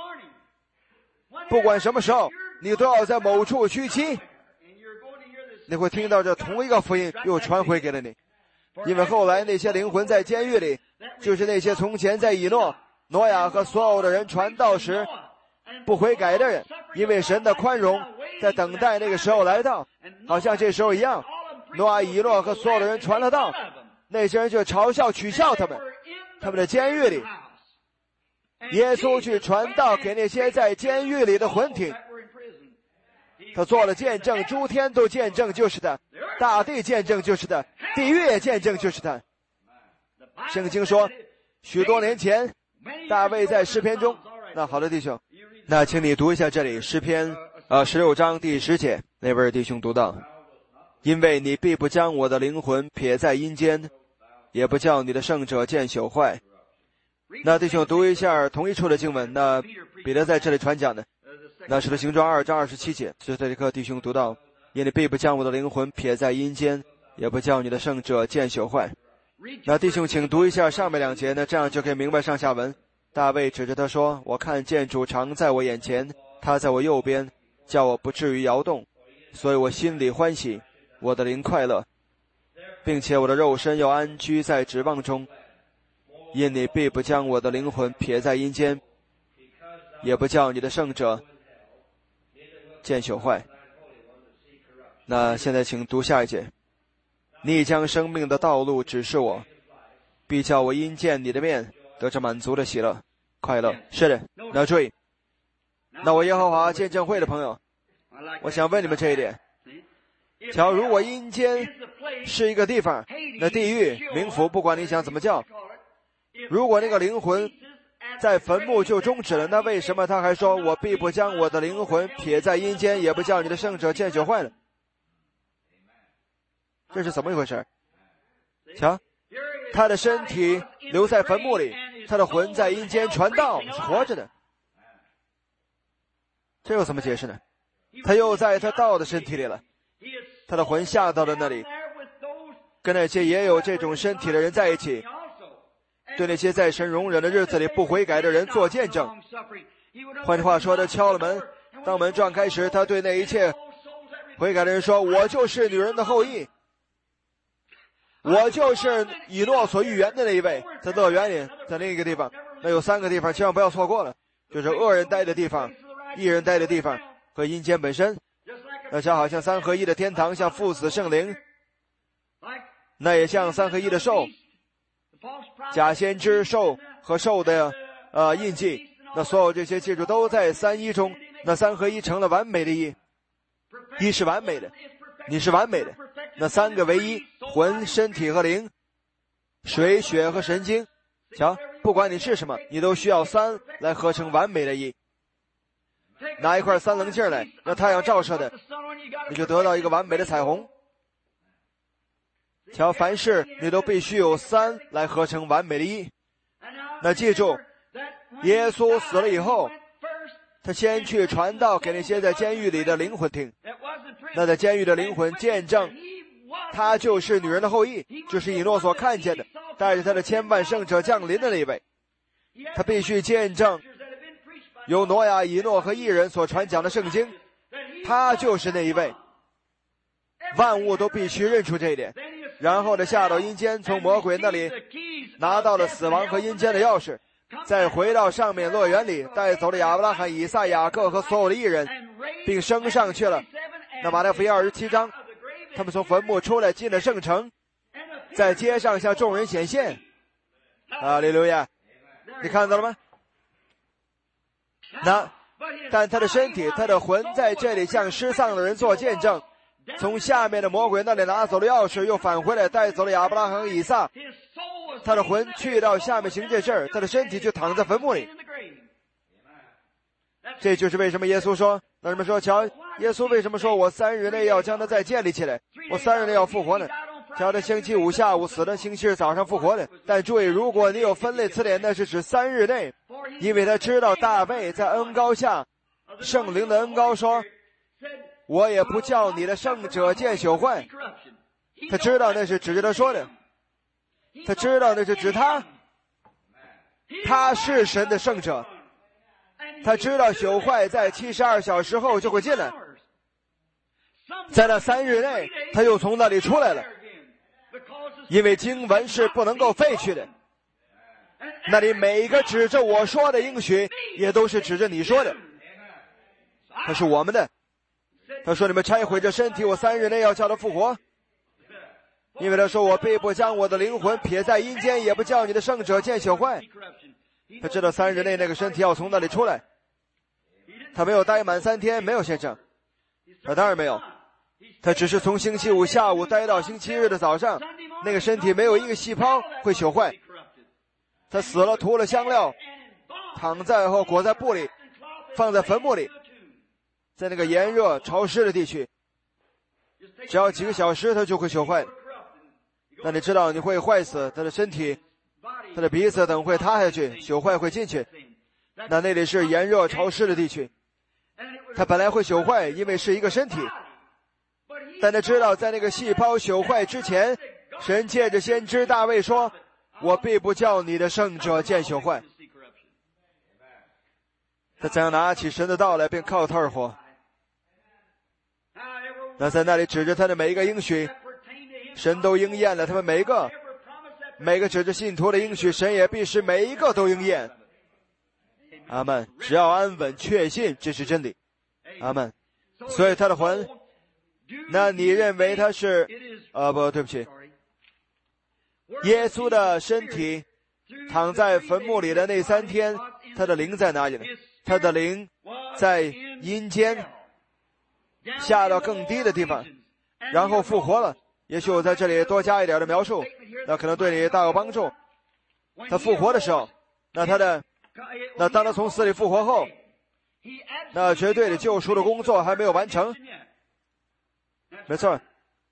不管什么时候，你都要在某处屈膝，你会听到这同一个福音又传回给了你。因为后来那些灵魂在监狱里，就是那些从前在以诺、挪亚和所有的人传道时不悔改的人，因为神的宽容在等待那个时候来到，好像这时候一样，挪亚、以诺和所有的人传了道，那些人就嘲笑取笑他们，他们的监狱里，耶稣去传道给那些在监狱里的魂听，他做了见证，诸天都见证就是他，大地见证就是他，地狱也见证就是他。圣经说许多年前大卫在诗篇中，那好的弟兄，那请你读一下这里诗篇呃十六章第十节，那位弟兄读到，因为你必不将我的灵魂撇在阴间，也不叫你的圣者见朽坏。那弟兄读一下同一处的经文，那彼得在这里传讲的，那使徒行传二章二十七节，是这里克弟兄读到，因你必不将我的灵魂撇在阴间，也不叫你的圣者见朽坏。那弟兄请读一下上面两节，那这样就可以明白上下文。大卫指着他说，我看见主常在我眼前，他在我右边，叫我不至于摇动，所以我心里欢喜，我的灵快乐，并且我的肉身要安居在指望中，因你必不将我的灵魂撇在阴间，也不叫你的圣者见朽坏。那现在请读下一节，你将生命的道路指示我，必叫我因见你的面得着满足的喜乐快乐。是的，那注意，那我耶和华见证会的朋友，我想问你们这一点，瞧，如果阴间是一个地方，那地狱冥府不管你想怎么叫，如果那个灵魂在坟墓就终止了，那为什么他还说我必不将我的灵魂撇在阴间，也不叫你的圣者见朽坏呢？这是怎么一回事？瞧，他的身体留在坟墓里，他的魂在阴间传道，是活着的，这又怎么解释呢？ 他又在他道的身体里了，他的魂下到了那里，跟那些也有这种身体的人在一起，对那些在神容忍的日子里不悔改的人做见证。换句话说，他敲了门，当门撞开时，他对那一切悔改的人说，我就是女人的后裔，我就是以诺所预言的那一位。在乐园里，在另一个地方，那有三个地方千万不要错过了，就是恶人待的地方、义人待的地方和阴间本身。那就好像三合一的天堂，像父子圣灵，那也像三合一的兽，假先知兽和兽的呃印记，那所有这些记住都在三一中，那三合一成了完美的一，一是完美的，你是完美的，那三个为一，魂、身体和灵，水、血和神经。瞧，不管你是什么，你都需要三来合成完美的一。拿一块三棱镜来，让太阳照射的，你就得到一个完美的彩虹。瞧，凡事你都必须有三来合成完美的一。那记住，耶稣死了以后，他先去传道给那些在监狱里的灵魂听，那在监狱的灵魂见证他就是女人的后裔，就是以诺所看见的，带着他的千万圣者降临的那一位。他必须见证由挪亚、以诺和义人所传讲的圣经，他就是那一位。万物都必须认出这一点，然后呢，下到阴间，从魔鬼那里拿到了死亡和阴间的钥匙，再回到上面乐园里，带走了亚伯拉罕、以撒、雅各和所有的义人，并升上去了。那马太福音二十七章，他们从坟墓出来，进了圣城，在街上向众人显现。哈利路亚！你看到了吗？那但他的身体，他的魂在这里向失丧的人做见证，从下面的魔鬼那里拿走了钥匙，又返回来带走了亚伯拉罕和以撒。他的魂去到下面行这事儿，他的身体就躺在坟墓里。这就是为什么耶稣说，那人们说，瞧，耶稣为什么说我三日内要将他再建立起来，我三日内要复活呢？瞧，他星期五下午死的，星期日早上复活的。但注意，如果你有分类词典，那是指三日内，因为他知道大卫在恩膏下，圣灵的恩膏说，我也不叫你的圣者见朽坏。他知道那是指着他说的，他知道那是指他，他是神的圣者，他知道朽坏在七十二小时后就会进来，在那三日内他又从那里出来了，因为经文是不能够废去的。那里每一个指着我说的应许也都是指着你说的，它是我们的。他说，你们拆毁这身体，我三日内要叫他复活。因为他说，我必不将我的灵魂撇在阴间，也不叫你的圣者见朽坏。他知道三日内那个身体要从那里出来。他没有待满三天，没有先生，他当然没有，他只是从星期五下午待到星期日的早上，那个身体没有一个细胞会朽坏。他死了，涂了香料，躺在后裹在布里，放在坟墓里，在那个炎热潮湿的地区，只要几个小时他就会朽坏。那你知道你会坏死，他的身体，他的鼻子等会塌下去，朽坏会进去。那那里是炎热潮湿的地区，他本来会朽坏，因为是一个身体，但他知道在那个细胞朽坏之前，神借着先知大卫说，我必不叫你的圣者见朽坏。他怎样拿起神的道来，并靠他而活。那在那里指着他的每一个应许，神都应验了他们每一个，每个指着信徒的应许，神也必使每一个都应验。阿们。只要安稳确信这是真理。阿们。所以他的魂，那你认为他是呃不对不起耶稣的身体躺在坟墓里的那三天，他的灵在哪里呢？他的灵在阴间，下到更低的地方，然后复活了。也许我在这里多加一点的描述，那可能对你大有帮助。他复活的时候，那他的那当他从死里复活后，那绝对的救赎的工作还没有完成。没错，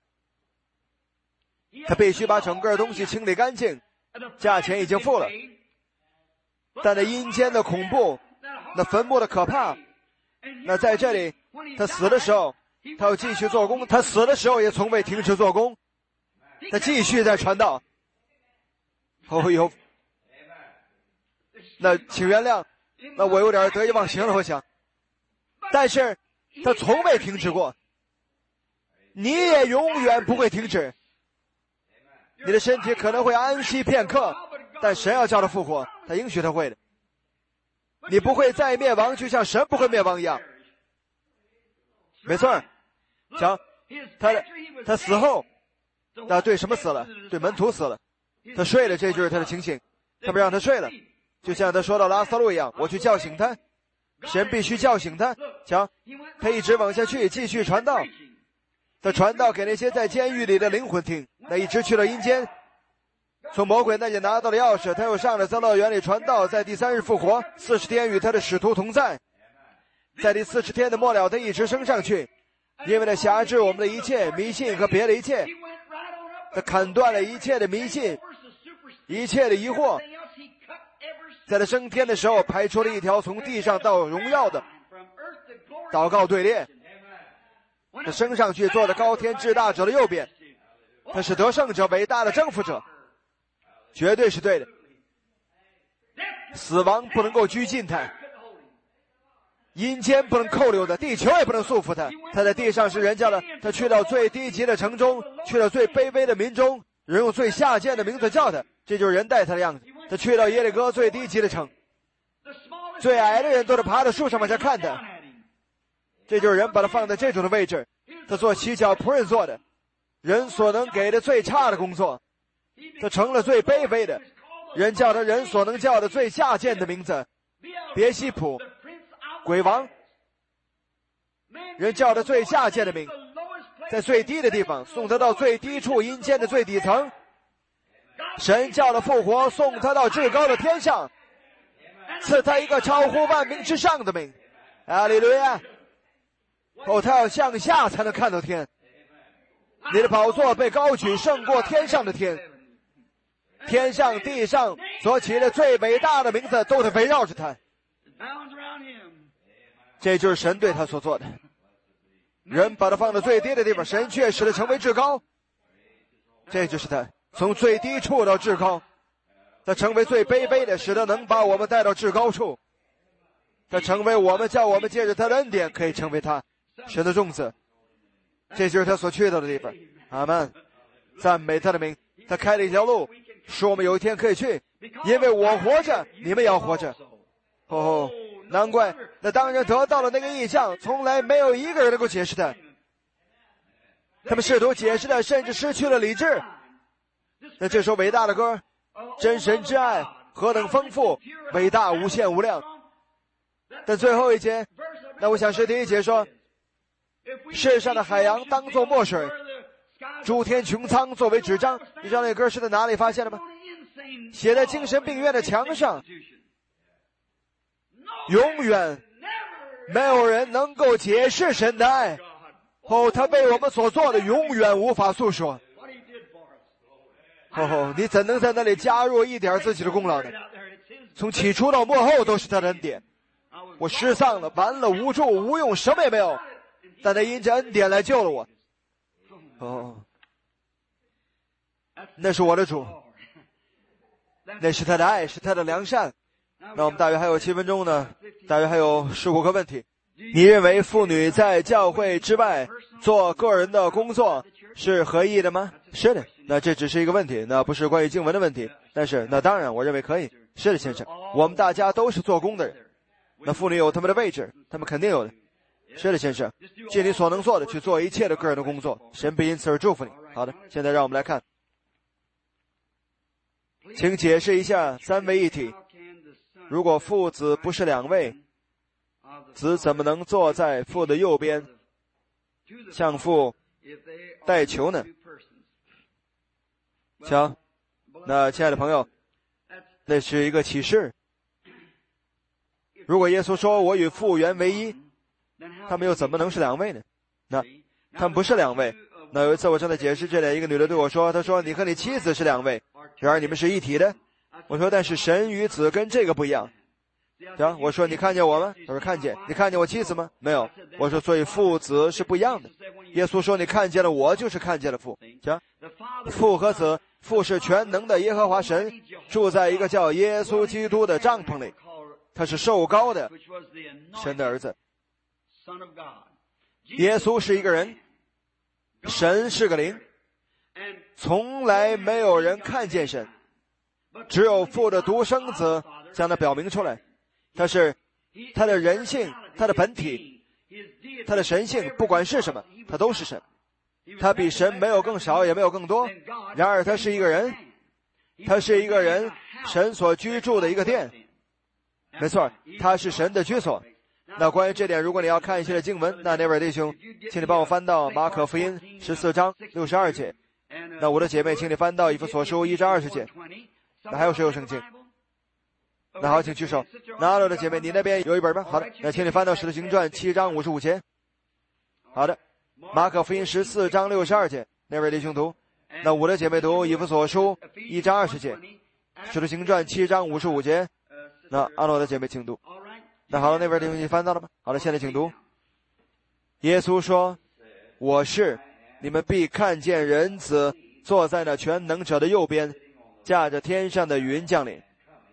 他必须把整个东西清理干净，价钱已经付了。但那阴间的恐怖，那坟墓的可怕，那在这里他死的时候，他要继续做工，他死的时候也从未停止做工，他继续在传道。哦哟，那请原谅，那我有点得意忘形了，我想。但是他从未停止过，你也永远不会停止。你的身体可能会安息片刻，但神要叫他复活，他应许他会的。你不会再灭亡，就像神不会灭亡一样。没错，讲他他死后，他对什么死了？对门徒死了。他睡了，这就是他的情形。他们让他睡了，就像他说到拉撒路一样，我去叫醒他。神必须叫醒他。瞧，他一直往下去，继续传道。他传道给那些在监狱里的灵魂听。那一直去了阴间，从魔鬼那里拿到了钥匙。他又上了藏道园里传道，在第三日复活，四十天与他的使徒同在。在第四十天的末了，他一直升上去，因为他辖制我们的一切迷信和别的一切。他砍断了一切的迷信，一切的疑惑。在他升天的时候，排出了一条从地上到荣耀的祷告队列。他升上去，坐在高天至大者的右边。他是得胜者，伟大的征服者，绝对是对的。死亡不能够拘禁他，阴间不能扣留他，地球也不能束缚他。他在地上是人叫的，他去到最低级的城中，去到最卑微的民中，人用最下贱的名字叫他，这就是人待他的样子。他去到耶利哥最低级的城，最矮的人都是爬到树上往下看他，这就是人把他放在这种的位置。他做洗脚仆人做的，人所能给的最差的工作。他成了最卑微的，人叫他人所能叫的最下贱的名字，别西卜，鬼王，人叫他最下贱的名，在最低的地方送他到最低处阴间的最底层。神叫他复活，送他到至高的天上，赐他一个超乎万名之上的名。哈利路亚！哦，他要向下才能看到天。你的宝座被高举，胜过天上的天。天上地上所起的最伟大的名字都得围绕着他。这就是神对他所做的。人把他放到最低的地方，神却使他成为至高。这就是他从最低处到至高，他成为最卑微的，使他能把我们带到至高处。他成为我们，叫我们借着他的恩典可以成为他神的种子。这就是他所去到的地方。阿们，赞美他的名。他开了一条路，使我们有一天可以去，因为我活着，你们也要活着。哦，难怪那当人得到了那个意象，从来没有一个人能够解释它。他们试图解释它，甚至失去了理智。那这首伟大的歌，真神之爱何等丰富，伟大无限无量。但最后一节，那我想是第一节说，世上的海洋当作墨水，诸天穹苍作为纸张。你知道那歌是在哪里发现的吗？写在精神病院的墙上。永远没有人能够解释神的爱。哦，他为我们所做的永远无法诉说。哦，你怎能在那里加入一点自己的功劳呢？从起初到末后都是他的恩典。我失丧了，完了，无助无用，什么也没有，但他因着恩典来救了我。哦，那是我的主，那是他的爱，是他的良善。那我们大约还有七分钟呢，大约还有十五个问题。你认为妇女在教会之外做个人的工作是合意的吗？是的。那这只是一个问题，那不是关于经文的问题。但是那当然我认为可以。是的，先生，我们大家都是做工的人。那妇女有他们的位置，他们肯定有的。是的，先生，尽你所能做的去做一切的个人的工作，神必因此而祝福你。好的，现在让我们来看，请解释一下三位一体。如果父子不是两位，子怎么能坐在父的右边，向父带球呢？瞧，那亲爱的朋友，那是一个启示。如果耶稣说我与父原为一，他们又怎么能是两位呢？那他们不是两位。那有一次我正在解释这里，一个女的对我说，她说你和你妻子是两位，然而你们是一体的。我说但是神与子跟这个不一样。 对吧？我说你看见我吗？他说看见。你看见我妻子吗？没有。我说所以父子是不一样的。耶稣说你看见了我，就是看见了父。行，父和子，父是全能的耶和华神，住在一个叫耶稣基督的帐篷里，他是受膏的神的儿子。耶稣是一个人，神是个灵，从来没有人看见神，只有父的独生子将它表明出来。他是他的人性，他的本体，他的神性，不管是什么，他都是神。他比神没有更少，也没有更多。然而他是一个人，他是一个人，神所居住的一个殿。没错，他是神的居所。那关于这点，如果你要看一些的经文，那那位弟兄，请你帮我翻到马可福音十四章六十二节。那我的姐妹，请你翻到以弗所书一章二十节。那还有谁有圣经？那好，请举手。拿了的姐妹，你那边有一本吗？好的，那请你翻到《使徒行传》七章五十五节。好的，马可福音十四章六十二节，那位弟兄读。那我的姐妹读以弗所书一章二十节，《使徒行传》七章五十五节。那阿罗的姐妹请读。那好了，那边弟兄你翻到了吗？好了，现在请读。耶稣说：“我是，你们必看见人子坐在那全能者的右边，驾着天上的云降临。”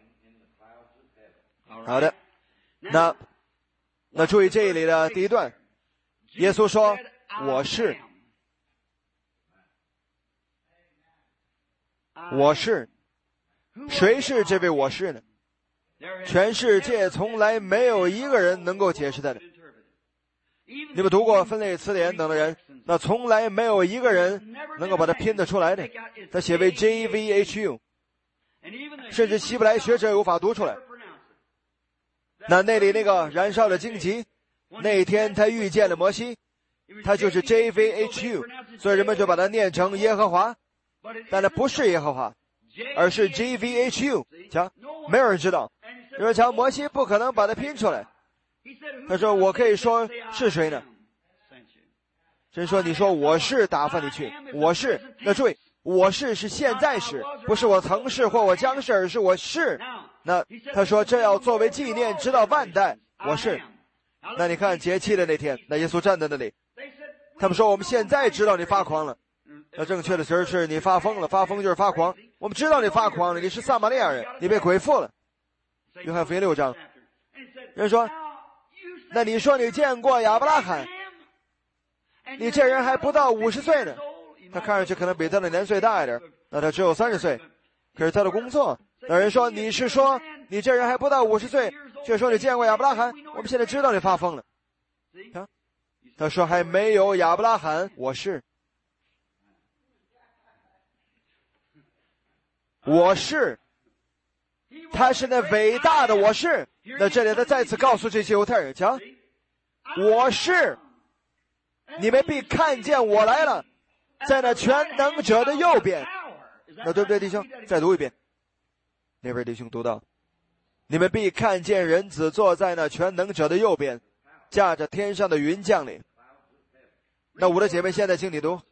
好的，那那注意这里的第一段，耶稣说：“我是，我是，谁是这位我是呢？全世界从来没有一个人能够解释他的。你们读过分类词典等的人，那从来没有一个人能够把它拼得出来的。他写为 J V H U， 甚至希伯来学者也无法读出来。那那里那个燃烧的荆棘，那一天他遇见了摩西，他就是 J V H U， 所以人们就把它念成耶和华，但它不是耶和华，而是 J V H U。 瞧，没有人知道，因为瞧摩西不可能把它拼出来。他说我可以说是谁呢？神说你说我是，打发你去。我是，那注意，我是是现在时，不是我曾是或我将是，而是我是。那他说这要作为纪念，直到万代。我是。那你看节期的那天，那耶稣站在那里，他们说我们现在知道你发狂了。那正确的词是你发疯了，发疯就是发狂。我们知道你发狂了，你是撒玛利亚人，你被鬼附了。约翰福音六章，人说，那你说你见过亚伯拉罕，你这人还不到五十岁呢。他看上去可能比他的年岁大一点，那他只有三十岁，可是他的工作。那人说你是说你这人还不到五十岁，却说你见过亚伯拉罕？我们现在知道你发疯了。啊，他说还没有亚伯拉罕，我是，我是，他是那伟大的我是。那这里他再次告诉这些犹太人，瞧，我是，你们必看见我来了，在那全能者的右边。那对不对，弟兄？再读一遍。那位弟兄读到，你们必看见人子坐在那全能者的右边，驾着天上的云降临。那我的姐妹现在请你读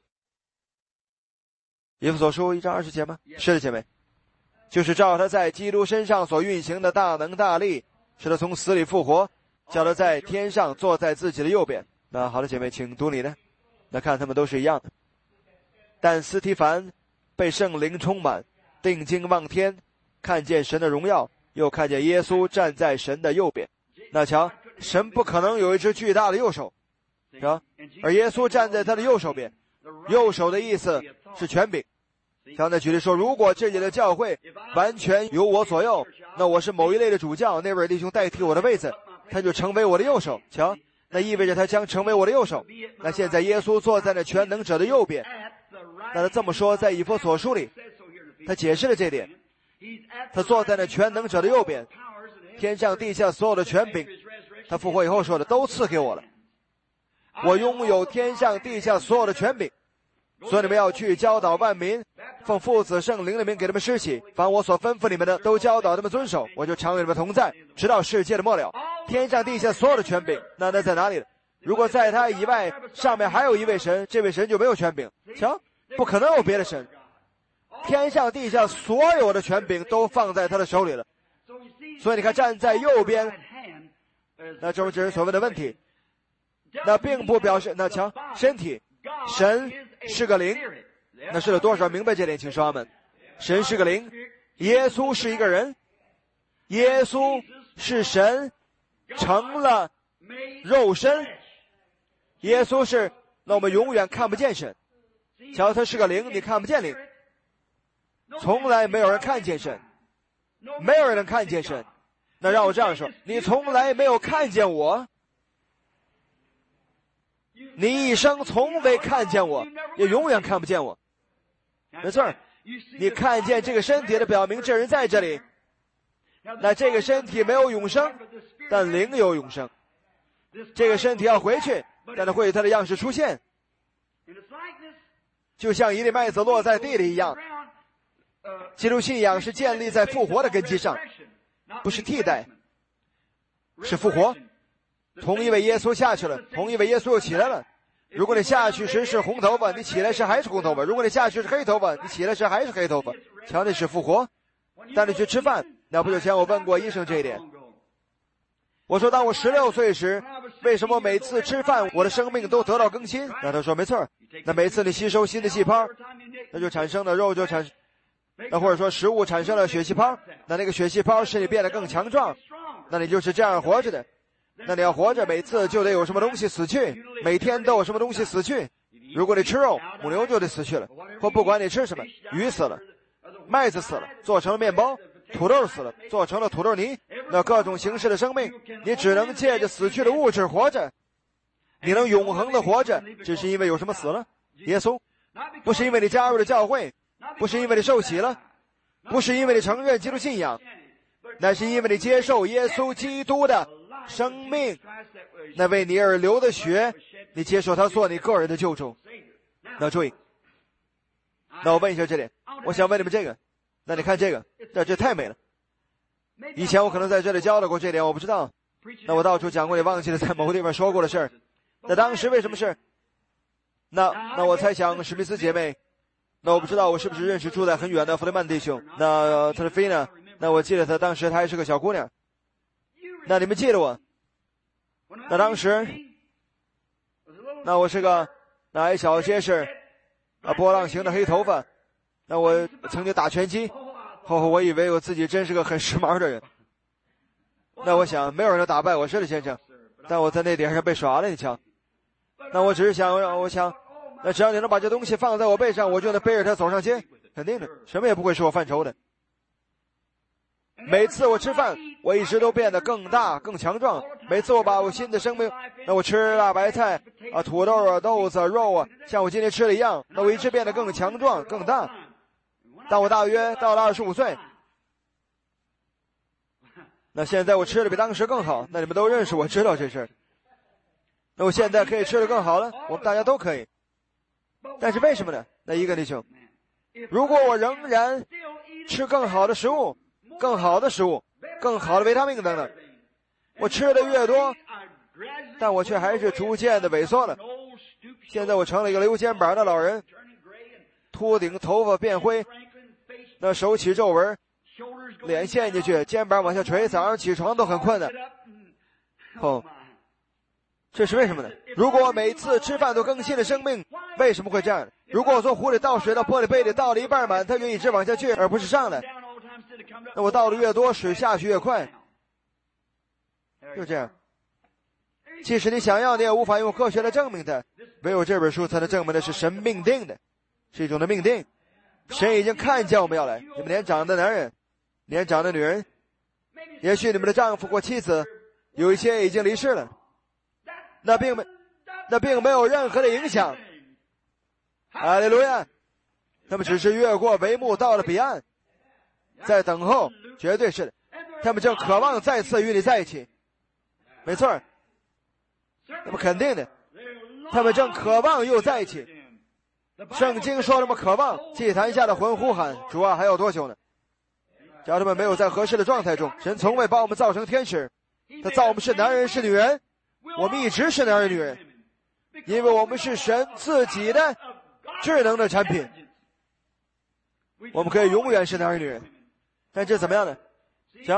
以弗所书一章二十节吗？是的，姐妹，就是照他在基督身上所运行的大能大力，使他从死里复活，叫他在天上坐在自己的右边。那好的，姐妹，请读你的。那看他们都是一样的。但司提反被圣灵充满，定睛望天，看见神的荣耀，又看见耶稣站在神的右边。那瞧，神不可能有一只巨大的右手，是吧？而耶稣站在他的右手边，右手的意思是权柄。刚才举例说，如果这里的教会完全由我左右，那我是某一类的主教，那位弟兄代替我的位子，他就成为我的右手。瞧，那意味着他将成为我的右手。那现在耶稣坐在那全能者的右边，那他这么说，在以弗所书里他解释了这点，他坐在那全能者的右边，天上地下所有的权柄，他复活以后说的都赐给我了，我拥有天上地下所有的权柄，所以你们要去教导万民，奉父子圣灵的名给他们施洗，凡我所吩咐你们的都教导他们遵守，我就常与你们同在，直到世界的末了。天上地下所有的权柄，那那在哪里了？如果在他以外上面还有一位神，这位神就没有权柄。瞧，不可能有别的神，天上地下所有的权柄都放在他的手里了。 所以你看，站在右边，那这就是所谓的问题。那并不表示那瞧身体，神是个灵。那是有多少明白这点？请说阿们。神是个灵，耶稣是一个人，耶稣是神成了肉身。耶稣是，那我们永远看不见神。瞧，他是个灵，你看不见灵，从来没有人看见神，没有人能看见神。那让我这样说，你从来没有看见我，你一生从未看见我，也永远看不见我。没错，你看见这个身体的表明这人在这里，那这个身体没有永生，但灵有永生。这个身体要回去，但它会以它的样式出现，就像一粒麦子落在地里一样。基督信仰是建立在复活的根基上，不是替代，是复活。同一位耶稣下去了，同一位耶稣又起来了。如果你下去时是红头发，你起来时还是红头发；如果你下去是黑头发，你起来时还是黑头发。瞧，那是复活。带你去吃饭，那不久前我问过医生这一点。我说，当我十六岁时，为什么每次吃饭我的生命都得到更新？那他说没错，那每次你吸收新的细胞，那就产生了肉，就产那或者说食物产生了血细胞，那那个血细胞使你变得更强壮，那你就是这样活着的。那你要活着，每次就得有什么东西死去，每天都有什么东西死去。如果你吃肉，母牛就得死去了，或不管你吃什么，鱼死了，麦子死了，做成了面包，土豆死了，做成了土豆泥。那各种形式的生命，你只能借着死去的物质活着。你能永恒的活着，只是因为有什么死了？耶稣。不是因为你加入了教会，不是因为你受洗了，不是因为你承认基督信仰，那是因为你接受耶稣基督的生命，那为你而流的血，你接受他做你个人的救主。那注意，那我问一下这里，我想问你们这个，那你看这个，这这太美了。以前我可能在这里教导过这点，我不知道。那我到处讲过，你忘记了在某个地方说过的事儿。那当时为什么是？那那我猜想史密斯姐妹，那我不知道我是不是认识住在很远的弗雷曼弟兄。那特雷菲呢？那我记得他当时他还是个小姑娘。那你们记得我？那当时，那我是个那矮小结实啊波浪形的黑头发。那我曾经打拳击，后后我以为我自己真是个很时髦的人。那我想没有人能打败我，是的先生。但我在那点上被耍了，你瞧。那我只是想让我想，那只要你能把这东西放在我背上，我就能背着它走上街，肯定的，什么也不会使我犯愁的。每次我吃饭，我一直都变得更大更强壮。每次我把我新的生命，那我吃大白菜啊、土豆啊、豆子、肉啊，像我今天吃的一样，那我一直变得更强壮更大。当我大约到了二十五岁，那现在我吃的比当时更好。那你们都认识我，知道这事儿。那我现在可以吃的更好了，我们大家都可以。但是为什么呢？那一个弟兄，如果我仍然吃更好的食物，更好的食物，更好的维他命等等，我吃的越多，但我却还是逐渐的萎缩了。现在我成了一个溜肩膀的老人，秃顶，头发变灰，那手起皱纹，脸陷进去，肩膀往下垂，早上起床都很困难。哦，这是为什么呢？如果我每次吃饭都更新了生命，为什么会这样？如果我从壶里倒水到玻璃杯里，倒了一半满，它就一直往下去，而不是上来，那我倒的越多，水下去越快。就这样，即使你想要，你也无法用科学来证明它。唯有这本书才能证明的是神命定的，是一种的命定。神已经看见我们要来。你们年长的男人，年长的女人，也许你们的丈夫或妻子有一些已经离世了，那并没那并没有任何的影响。哈利路亚！他们只是越过帷幕到了彼岸，在等候，绝对是的。他们正渴望再次与你在一起，没错。那么肯定的，他们正渴望又在一起。圣经说那么渴望，祭坛下的魂呼喊：主啊，还有多久呢？假如他们没有在合适的状态中，神从未把我们造成天使，他造我们是男人是女人，我们一直是男人女人，因为我们是神自己的智能的产品，我们可以永远是男人女人。但这怎么样呢？行，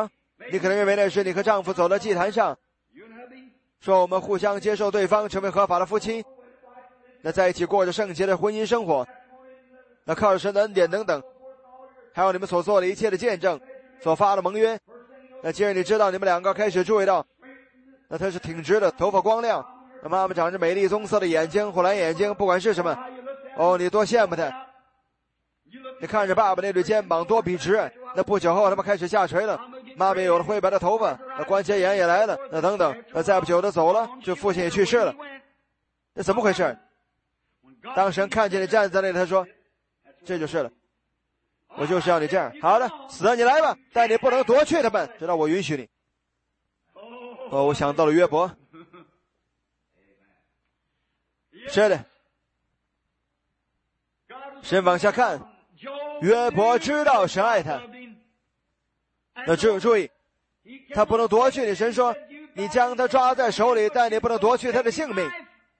你可能认为那是你和丈夫走到祭坛上，说我们互相接受对方，成为合法的夫妻，那在一起过着圣洁的婚姻生活，那靠着神的恩典等等，还有你们所做的一切的见证，所发的盟约。那接着你知道你们两个开始注意到，那他是挺直的，头发光亮，那妈妈长着美丽棕色的眼睛或蓝眼睛，不管是什么，哦，你多羡慕他。你看着爸爸那对肩膀多笔直，那不久后他们开始下垂了，妈妈也有了灰白的头发，那关节炎也来了，那等等，那再不久的走了，这父亲也去世了。那怎么回事？当神看见你站在那里，他说，这就是了，我就是要你这样。好的，死了你来吧，但你不能夺去他们，直到我允许你。哦，我想到了约伯。是的，神往下看，约伯知道神爱他。那注注意，他不能夺去你。神说，你将他抓在手里，但你不能夺去他的性命。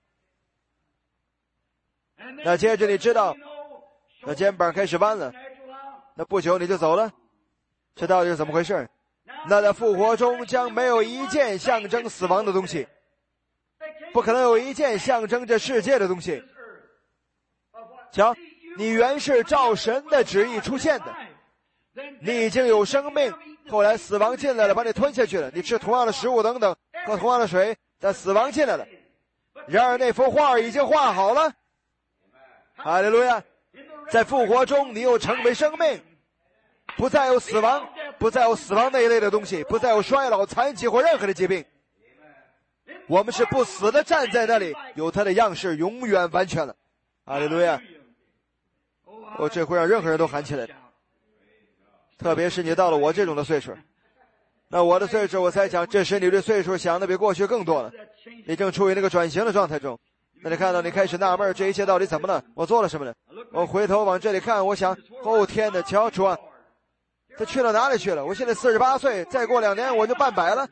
那接着你知道，那肩膀开始弯了，那不久你就走了，这到底是怎么回事？那在复活中将没有一件象征死亡的东西，不可能有一件象征这世界的东西。瞧，你原是照神的旨意出现的，你已经有生命，后来死亡进来了，把你吞下去了，你吃同样的食物等等，喝同样的水，但死亡进来了。然而那幅画已经画好了，哈利路亚！在复活中你又成为生命，不再有死亡，不再有死亡那一类的东西，不再有衰老、残疾或任何的疾病。我们是不死的站在那里，有他的样式，永远完全了。哈利路亚！哦，这会让任何人都喊起来的，特别是你到了我这种的岁数。那我的岁数，我才讲，这时你对岁数想的比过去更多了，你正处于那个转型的状态中。那你看到你开始纳闷，这一切到底怎么了？我做了什么呢？我回头往这里看，我想，哦天哪，瞧主啊，他去到哪里去了？我现在四十八岁，再过两年我就半百了。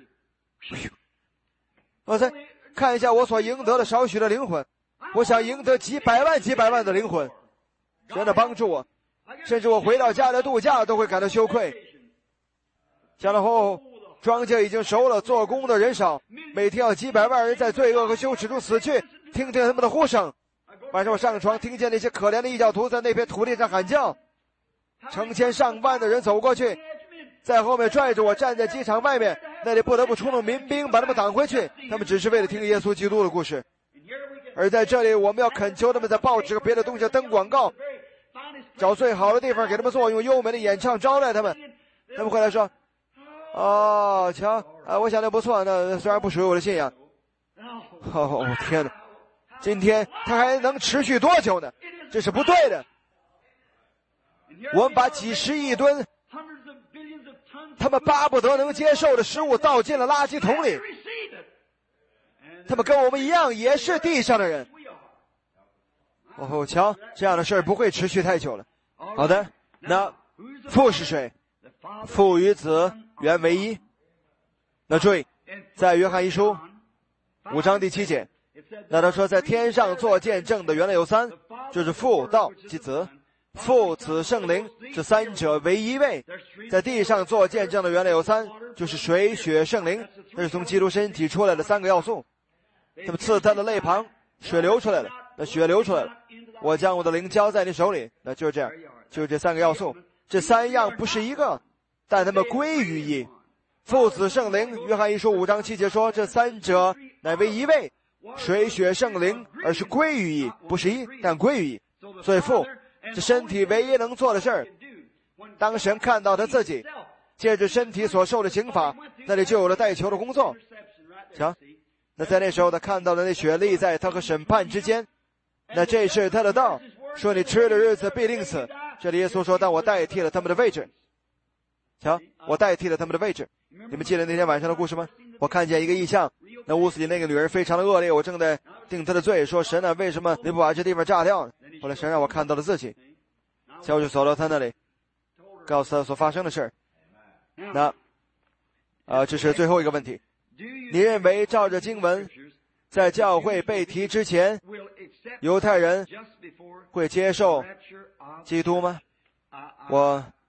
我再看一下我所赢得的少许的灵魂，我想赢得几百万几百万的灵魂，神的帮助我，甚至我回到家来度假都会感到羞愧。讲了后，庄稼已经熟了，做工的人少，每天有几百万人在罪恶和羞耻中死去，听听他们的呼声。晚上我上床，听见那些可怜的异教徒在那片土地上喊叫，成千上万的人走过去，在后面拽着我站在机场外面，那里不得不出动民兵把他们挡回去，他们只是为了听耶稣基督的故事。而在这里，我们要恳求他们在报纸和别的东西上登广告，找最好的地方给他们做，用优美的演唱招待他们。他们回来说，哦，瞧，啊，我想那不错，那虽然不属于我的信仰。哦，天哪，今天他还能持续多久呢？这是不对的。我们把几十亿吨他们巴不得能接受的食物倒进了垃圾桶里，他们跟我们一样也是地上的人。哦，瞧，这样的事不会持续太久了。好的，那父是谁？父与子原为一。那注意，在约翰一书五章第七节，那他说在天上做见证的原来有三，就是父、道及子。父、子、圣灵，这三者为一位。在地上做见证的原来有三，就是水、血、圣灵，这是从基督身体出来的三个要素。他们刺他的肋旁，水流出来了，那血流出来了，我将我的灵交在你手里，那就是这样，就是这三个要素。这三样不是一个，但他们归于一。父、子、圣灵，约翰一书五章七节说，这三者乃为一位，水、血、圣灵，而是归于一，不是一，但归于一。所以父这身体唯一能做的事儿，当神看到他自己借着身体所受的刑罚，那里就有了代求的工作。瞧，那在那时候他看到了那血立在他和审判之间，那这是他的道，说你吃的日子必定死。这里耶稣说，但我代替了他们的位置。瞧，我代替了他们的位置。你们记得那天晚上的故事吗？我看见一个异象，那屋子里那个女人非常的恶劣，我正在定她的罪，说神啊，为什么你不把这地方炸掉呢？后来神让我看到了自己，所以我就走到他那里，告诉他所发生的事儿。那啊、呃，这是最后一个问题，你认为照着经文，在教会被提之前，犹太人会接受基督吗？我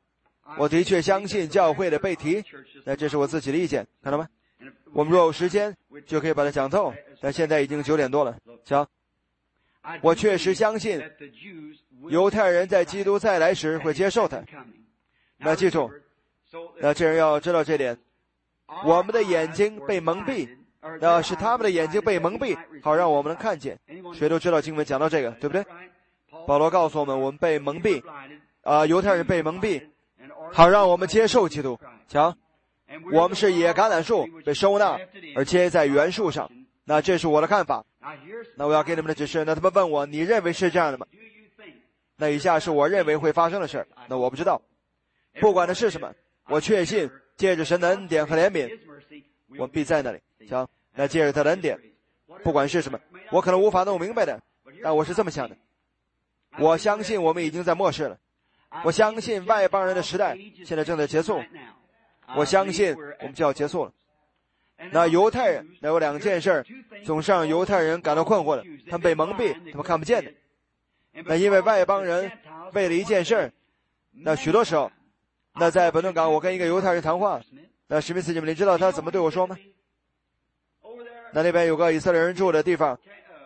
我的确相信教会的被提，那这是我自己的意见，看到吗？我们若有时间就可以把它讲透，但现在已经九点多了。瞧，我确实相信犹太人在基督再来时会接受他。那记住，那这人要知道这点，我们的眼睛被蒙蔽，那是他们的眼睛被蒙蔽，好让我们能看见。谁都知道经文讲到这个，对不对？保罗告诉我们，我们被蒙蔽，啊、呃，犹太人被蒙蔽，好让我们接受基督。瞧，我们是野橄榄树被收纳而接在原树上，那这是我的看法。那我要给你们的指示，那他们问我，你认为是这样的吗？那以下是我认为会发生的事，那我不知道。不管它是什么，我确信借着神的恩典和怜悯，我必在那里。瞧，那借着他的恩典，不管是什么，我可能无法弄明白的，但我是这么想的。我相信我们已经在末世了，我相信外邦人的时代现在正在结束，我相信我们就要结束了。那犹太人，那有两件事总是让犹太人感到困惑的，他们被蒙蔽，他们看不见的。那因为外邦人为了一件事，那许多时候，那在本顿港我跟一个犹太人谈话，那史密斯姐妹，你知道他怎么对我说吗？那那边有个以色列人住的地方，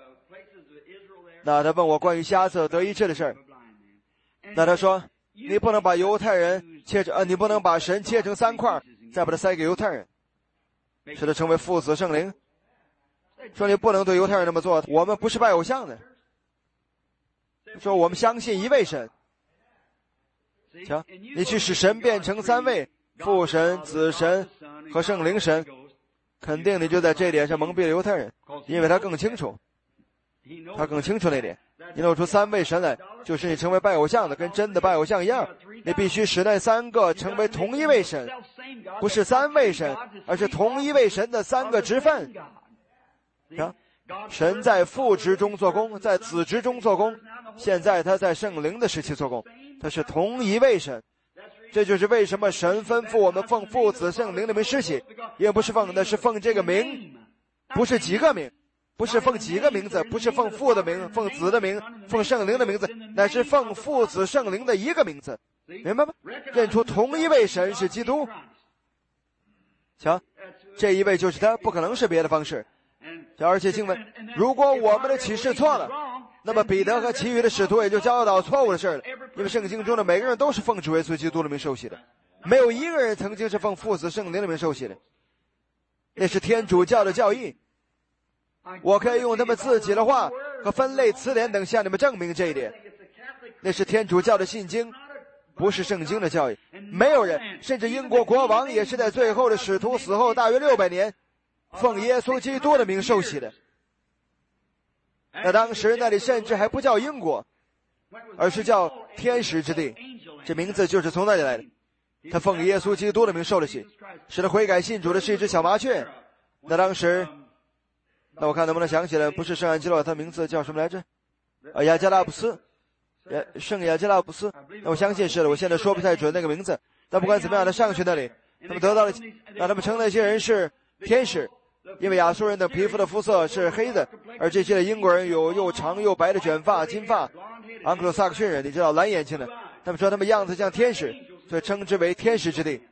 那他问我关于瞎子得医治的事儿，那他说，你不能把犹太人切成，呃，你不能把神切成三块，再把它塞给犹太人，使他成为父子圣灵。说你不能对犹太人那么做，我们不是拜偶像的。说我们相信一位神。瞧，你去使神变成三位，父神、子神和圣灵神，肯定你就在这点上蒙蔽了犹太人，因为他更清楚，他更清楚那点。你露出三位神来，就是你成为拜偶像的，跟真的拜偶像一样。你必须使那三个成为同一位神，不是三位神，而是同一位神的三个职分。啊，神在父职中做工，在子职中做工，现在他在圣灵的时期做工，他是同一位神。这就是为什么神吩咐我们奉父子圣灵的名施洗，也不是奉，那是奉这个名，不是几个名，不是奉几个名字，不是奉父的名，奉子的名，奉圣灵的名字，乃是奉父子圣灵的一个名字，明白吗？认出同一位神是基督。瞧，这一位就是他，不可能是别的方式。而且经文，如果我们的启示错了，那么彼得和其余的使徒也就教导错误的事了。因为圣经中的每个人都是奉主耶稣基督的名受洗的，没有一个人曾经是奉父子圣灵的名受洗的，那是天主教的教义。我可以用他们自己的话和分类词典等向你们证明这一点。那是天主教的信经，不是圣经的教义。没有人，甚至英国国王也是在最后的使徒死后大约六百年奉耶稣基督的名受洗的。那当时那里甚至还不叫英国，而是叫天使之地，这名字就是从那里来的。他奉耶稣基督的名受了洗，使他悔改信主的是一只小麻雀。那当时，那我看能不能想起来，不是圣安基洛，他名字叫什么来着？啊，雅加拉布斯，圣雅加拉布斯。那我相信是的，我现在说不太准那个名字。但不管怎么样，他上去那里，他们得到了，让他们称那些人是天使。因为亚述人的皮肤的肤色是黑的，而这些的英国人有又长又白的卷发、金发。昂克鲁萨克逊人，你知道蓝眼睛的，他们说他们样子像天使，所以称之为天使之地。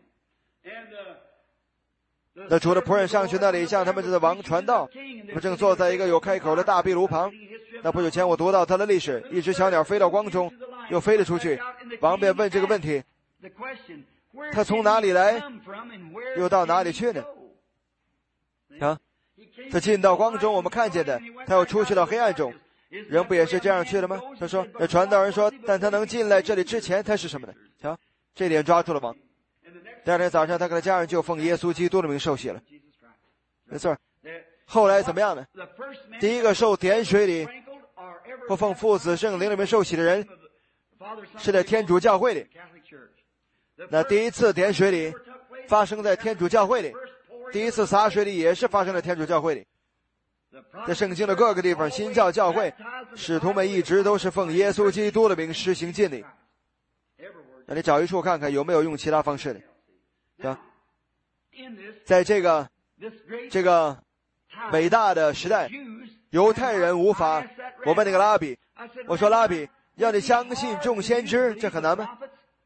那主的仆人上去那里向他们的王传道，他们正坐在一个有开口的大壁炉旁。那不久前我读到他的历史，一只小鸟飞到光中，又飞了出去。王便问这个问题：他从哪里来，又到哪里去呢？啊，他进到光中，我们看见的，他又出去到黑暗中，人不也是这样去的吗？他说，那传道人说，但他能进来这里之前，他是什么呢？瞧，这点抓住了王。第二天早上，他跟他家人就奉耶稣基督的名受洗了。没错。后来怎么样呢？第一个受点水里或奉父子圣灵里面受洗的人，是在天主教会里。那第一次点水里发生在天主教会里。第一次洒水里也是发生在天主教会里。在圣经的各个地方，新教教会使徒们一直都是奉耶稣基督的名施行浸礼。那你找一处看看有没有用其他方式的啊？在这个这个伟大的时代，犹太人无法。我问那个拉比，我说拉比，要你相信众先知，这很难吗？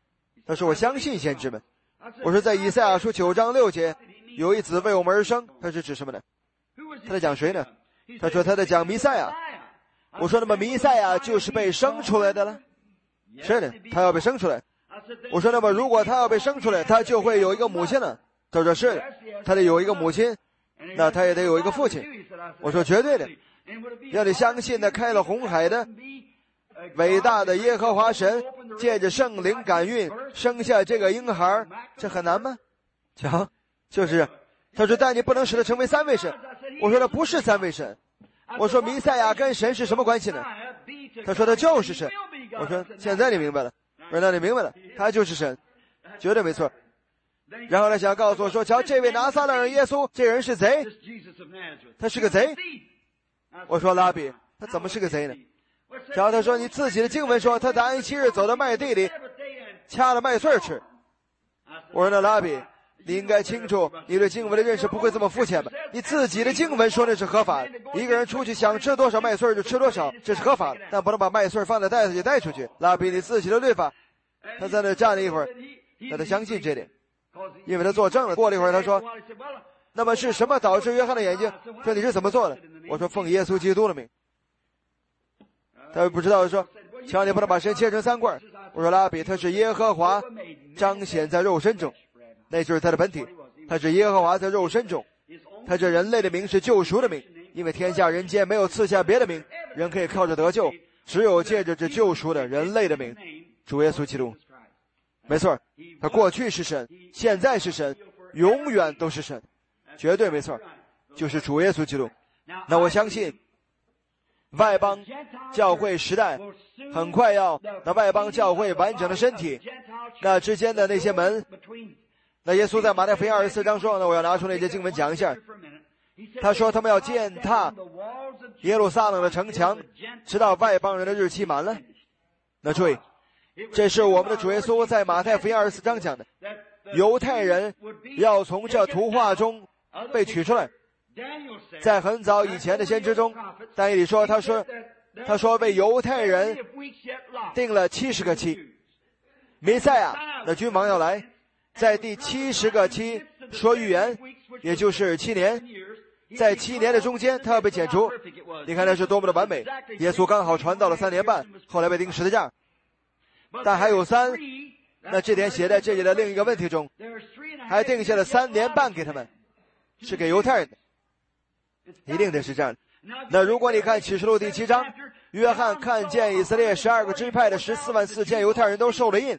他说我相信先知们。我说在以赛亚书九章六节，有一子为我们而生，他是指什么呢？他在讲谁呢？他说他在讲弥赛亚。我说那么弥赛亚就是被生出来的了？是的，他要被生出来。我说那么如果他要被生出来，他就会有一个母亲了？他说是的，他得有一个母亲，那他也得有一个父亲。我说绝对的，要你相信那开了红海的伟大的耶和华神，借着圣灵感孕生下这个婴孩，这很难吗？瞧，就是他说但你不能使他成为三位神。我说他不是三位神。我说弥赛亚跟神是什么关系呢？他说他就是神。我说现在你明白了。我说那你明白了，他就是神，绝对没错。然后他想告诉我说，瞧这位拿撒勒人耶稣，这人是贼，他是个贼。我说拉比，他怎么是个贼呢？瞧他说你自己的经文说他在安息日走到麦地里掐了麦穗吃。我说那拉比，你应该清楚你对经文的认识不会这么肤浅吧？你自己的经文说那是合法的，一个人出去想吃多少麦穗就吃多少，这是合法的，但不能把麦穗放在袋子里带出去。拉比你自己的律法。他在那站了一会儿，那他相信这点，因为他作证了。过了一会儿他说，那么是什么导致约翰的眼睛？说你是怎么做的？我说奉耶稣基督的名。他不知道说，瞧你不能把神切成三块。我说拉比，他是耶和华彰显在肉身中，那就是他的本体，他是耶和华在肉身中，他这人类的名是救赎的名，因为天下人间没有赐下别的名，人可以靠着得救，只有借着这救赎的人类的名，主耶稣基督。没错，他过去是神，现在是神，永远都是神，绝对没错，就是主耶稣基督。那我相信外邦教会时代很快要，那外邦教会完整的身体，那之间的那些门，那耶稣在马太福音二十四章说，那我要拿出那些经文讲一下。他说他们要践踏耶路撒冷的城墙，直到外邦人的日期满了。那注意，这是我们的主耶稣在马太福音二十四章讲的，犹太人要从这图画中被取出来。在很早以前的先知中，但以理说，他说他说为犹太人定了七十个期，弥赛亚的君王要来，在第七十个期说预言，也就是七年，在七年的中间他要被剪除。你看那是多么的完美，耶稣刚好传到了三年半，后来被钉十字架。但还有三，那这点写在这里的另一个问题中，还定下了三年半给他们，是给犹太人的，一定得是这样的。那如果你看启示录第七章，约翰看见以色列十二个支派的十四万四千犹太人都受了印，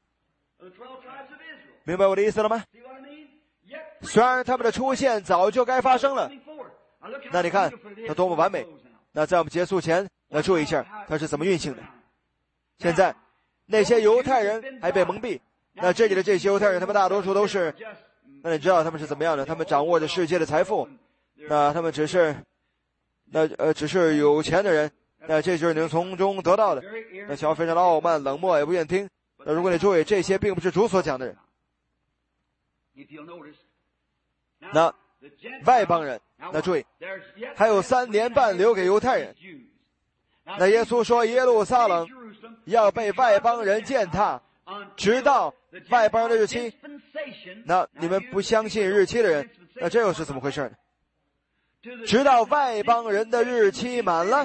明白我的意思了吗？虽然他们的出现早就该发生了，那你看他多么完美。那在我们结束前来注意一下他是怎么运行的。现在那些犹太人还被蒙蔽，那这里的这些犹太人他们大多数都是，那你知道他们是怎么样的？他们掌握着世界的财富，那他们只是那呃只是有钱的人，那这就是能从中得到的。那乔非常的傲慢冷漠，也不愿听。那如果你注意，这些并不是主所讲的人。那外邦人，那注意，还有三年半留给犹太人。那耶稣说耶路撒冷要被外邦人践踏，直到外邦人的日期。那你们不相信日期的人，那这又是怎么回事呢？直到外邦人的日期满了，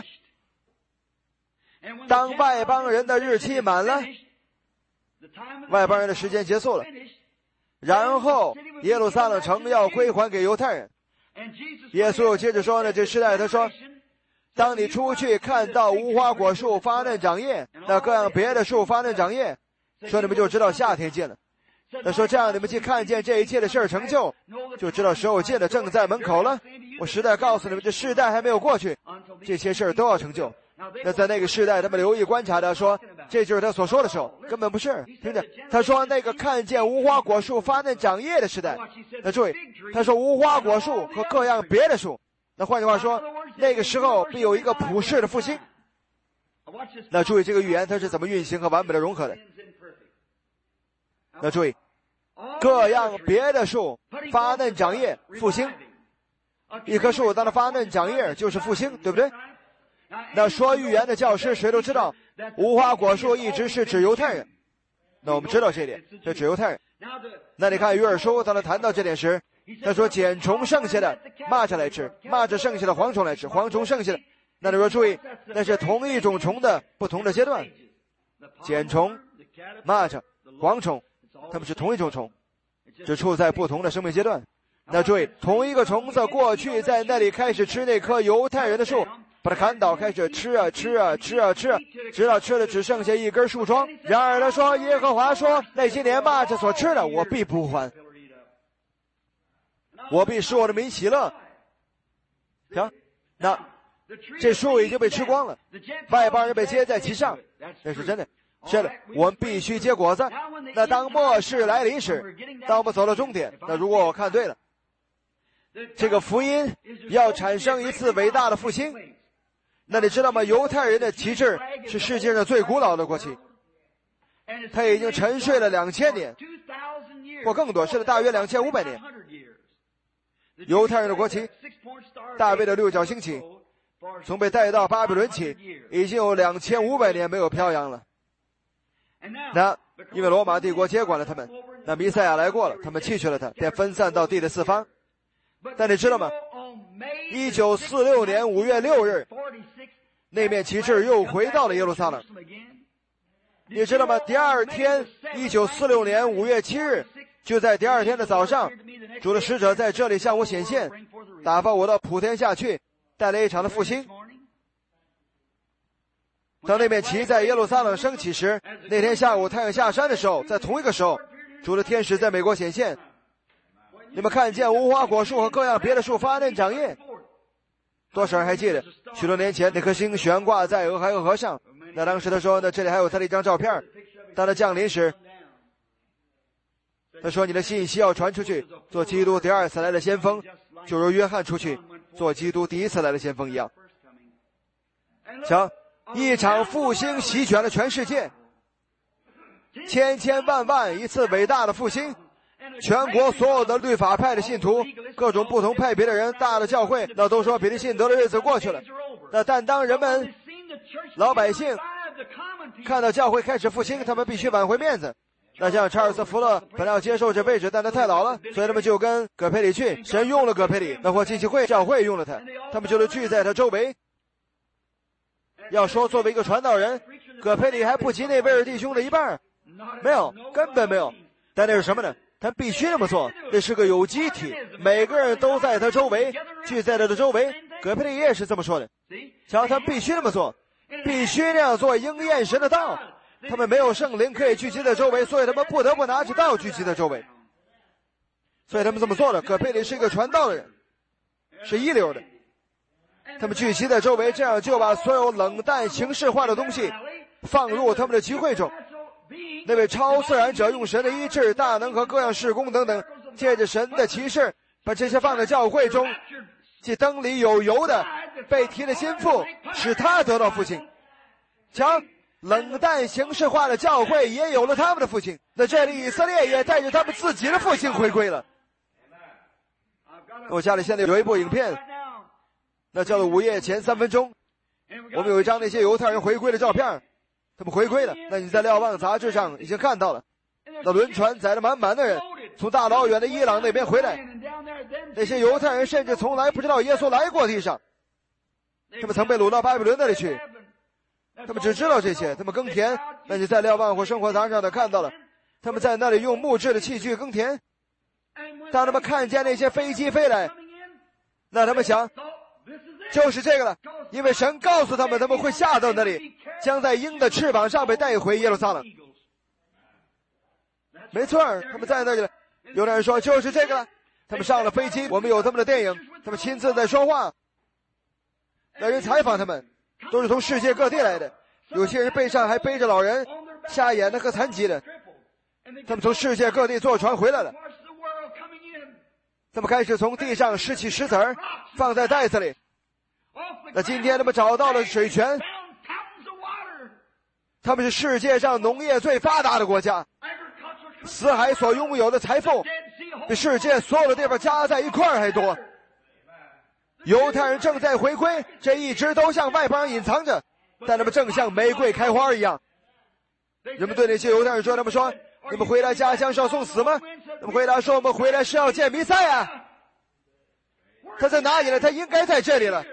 当外邦人的日期满了，外邦人的时间结束了，然后耶路撒冷城要归还给犹太人。耶稣又接着说呢，这时代他说，当你出去看到无花果树发嫩长叶，那各样别的树发嫩长叶，说你们就知道夏天近了。那说这样你们既看见这一切的事儿成就，就知道时候近了，正在门口了。我实在告诉你们，这世代还没有过去，这些事儿都要成就。那在那个世代他们留意观察的说，这就是他所说的时候，根本不是。听着，他说那个看见无花果树发嫩长叶的时代。那注意，他说无花果树和各样别的树，那换句话说，那个时候必有一个普世的复兴。那注意这个预言它是怎么运行和完美的融合的。那注意，各样别的树发嫩长叶，复兴。一棵树当它发嫩长叶就是复兴，对不对？那说预言的教师谁都知道，无花果树一直是指犹太人。 那我们知道这一点，这指犹太人。那你看约珥书，当他谈到这点时，他说捡虫剩下的蚂蚱来吃，蚂蚱剩下的蝗虫来吃，蝗虫剩下的，那你说注意，那是同一种虫的不同的阶段。捡虫、蚂蚱、蝗虫，它们是同一种虫，只处在不同的生命阶段。那注意，同一个虫子过去在那里开始吃那棵犹太人的树，把它砍倒，开始吃啊吃啊吃啊吃啊，直到吃的只剩下一根树桩。然而他说，耶和华说，那些年蚂蚱所吃的，我必不还，我必使我的民喜乐。行，那这树已经被吃光了，外邦人被接在其上，这是真的。是的，我们必须结果子。那当末世来临时，当我们走到终点，那如果我看对了，这个福音要产生一次伟大的复兴。那你知道吗？犹太人的旗帜是世界上最古老的国旗，它已经沉睡了两千年，或更多，是了大约两千五百年。犹太人的国旗，大卫的六角星旗，从被带到巴比伦起，已经有两千五百年没有飘扬了。那因为罗马帝国接管了他们，那弥赛亚来过了，他们弃绝了他，便分散到地的四方。但你知道吗？一九四六年五月六日，那面旗帜又回到了耶路撒冷。你知道吗？第二天，一九四六年五月七日，就在第二天的早上，主的使者在这里向我显现，打发我到普天下去，带来一场的复兴。当那面旗在耶路撒冷升起时，那天下午太阳下山的时候，在同一个时候，主的天使在美国显现。你们看见无花果树和各样别的树发嫩长叶。多少人还记得许多年前那颗星悬挂在俄亥俄河上？那当时他说，那这里还有他的一张照片。当他降临时，他说，你的信息要传出去，做基督第二次来的先锋，就如约翰出去做基督第一次来的先锋一样。瞧，一场复兴席卷了全世界，千千万万一次伟大的复兴。全国所有的律法派的信徒，各种不同派别的人，大的教会，那都说比利信德的日子过去了。那但当人们老百姓看到教会开始复兴，他们必须挽回面子。那像查尔斯·福勒本来要接受这位置，但他太老了，所以他们就跟葛培理去，神用了葛培理，那或浸信会教会用了他，他们就是聚在他周围。要说作为一个传道人，葛培理还不及那威尔弟兄的一半，没有，根本没有。但那是什么呢？他必须那么做，这是个有机体，每个人都在他周围，聚在他的周围。葛培理也是这么说的。瞧，他必须那么做，必须那样做，应验神的道。他们没有圣灵可以聚集在周围，所以他们不得不拿起道聚集在周围。所以他们这么做的。葛培理是一个传道的人，是一流的。他们聚集在周围，这样就把所有冷淡形式化的东西放入他们的集会中。那位超自然者用神的医治、大能和各样事工等等，借着神的启示，把这些放在教会中，即灯里有油的被提的心腹，使他得到复兴。瞧，冷淡形式化的教会也有了他们的复兴。在这里，以色列也带着他们自己的复兴回归了。我家里现在有一部影片，那叫做午夜前三分钟。我们有一张那些犹太人回归的照片，他们回归了。那你在瞭望杂志上已经看到了，那轮船载着满满的人从大老远的伊朗那边回来。那些犹太人甚至从来不知道耶稣来过地上，他们曾被掳到巴比伦那里去，他们只知道这些。他们耕田，那你在瞭望或生活杂志上的看到了，他们在那里用木质的器具耕田。当他们看见那些飞机飞来，那他们想，就是这个了，因为神告诉他们，他们会下到那里，将在鹰的翅膀上被带回耶路撒冷。没错，他们在那里了。有的人说就是这个了。他们上了飞机，我们有他们的电影，他们亲自在说话。那人采访他们，都是从世界各地来的，有些人背上还背着老人、瞎眼的和残疾的。他们从世界各地坐船回来了。他们开始从地上拾起石子儿，放在袋子里。那今天他们找到了水泉，他们是世界上农业最发达的国家，死海所拥有的财富比世界所有的地方加在一块儿还多。犹太人正在回归，这一直都向外邦人隐藏着，但他们正像玫瑰开花一样。 人们对那些犹太人说，他们说，你们回来家乡是要送死吗？他们回答说，我们回来是要见弥赛亚。他在哪里了？他应该在这里了。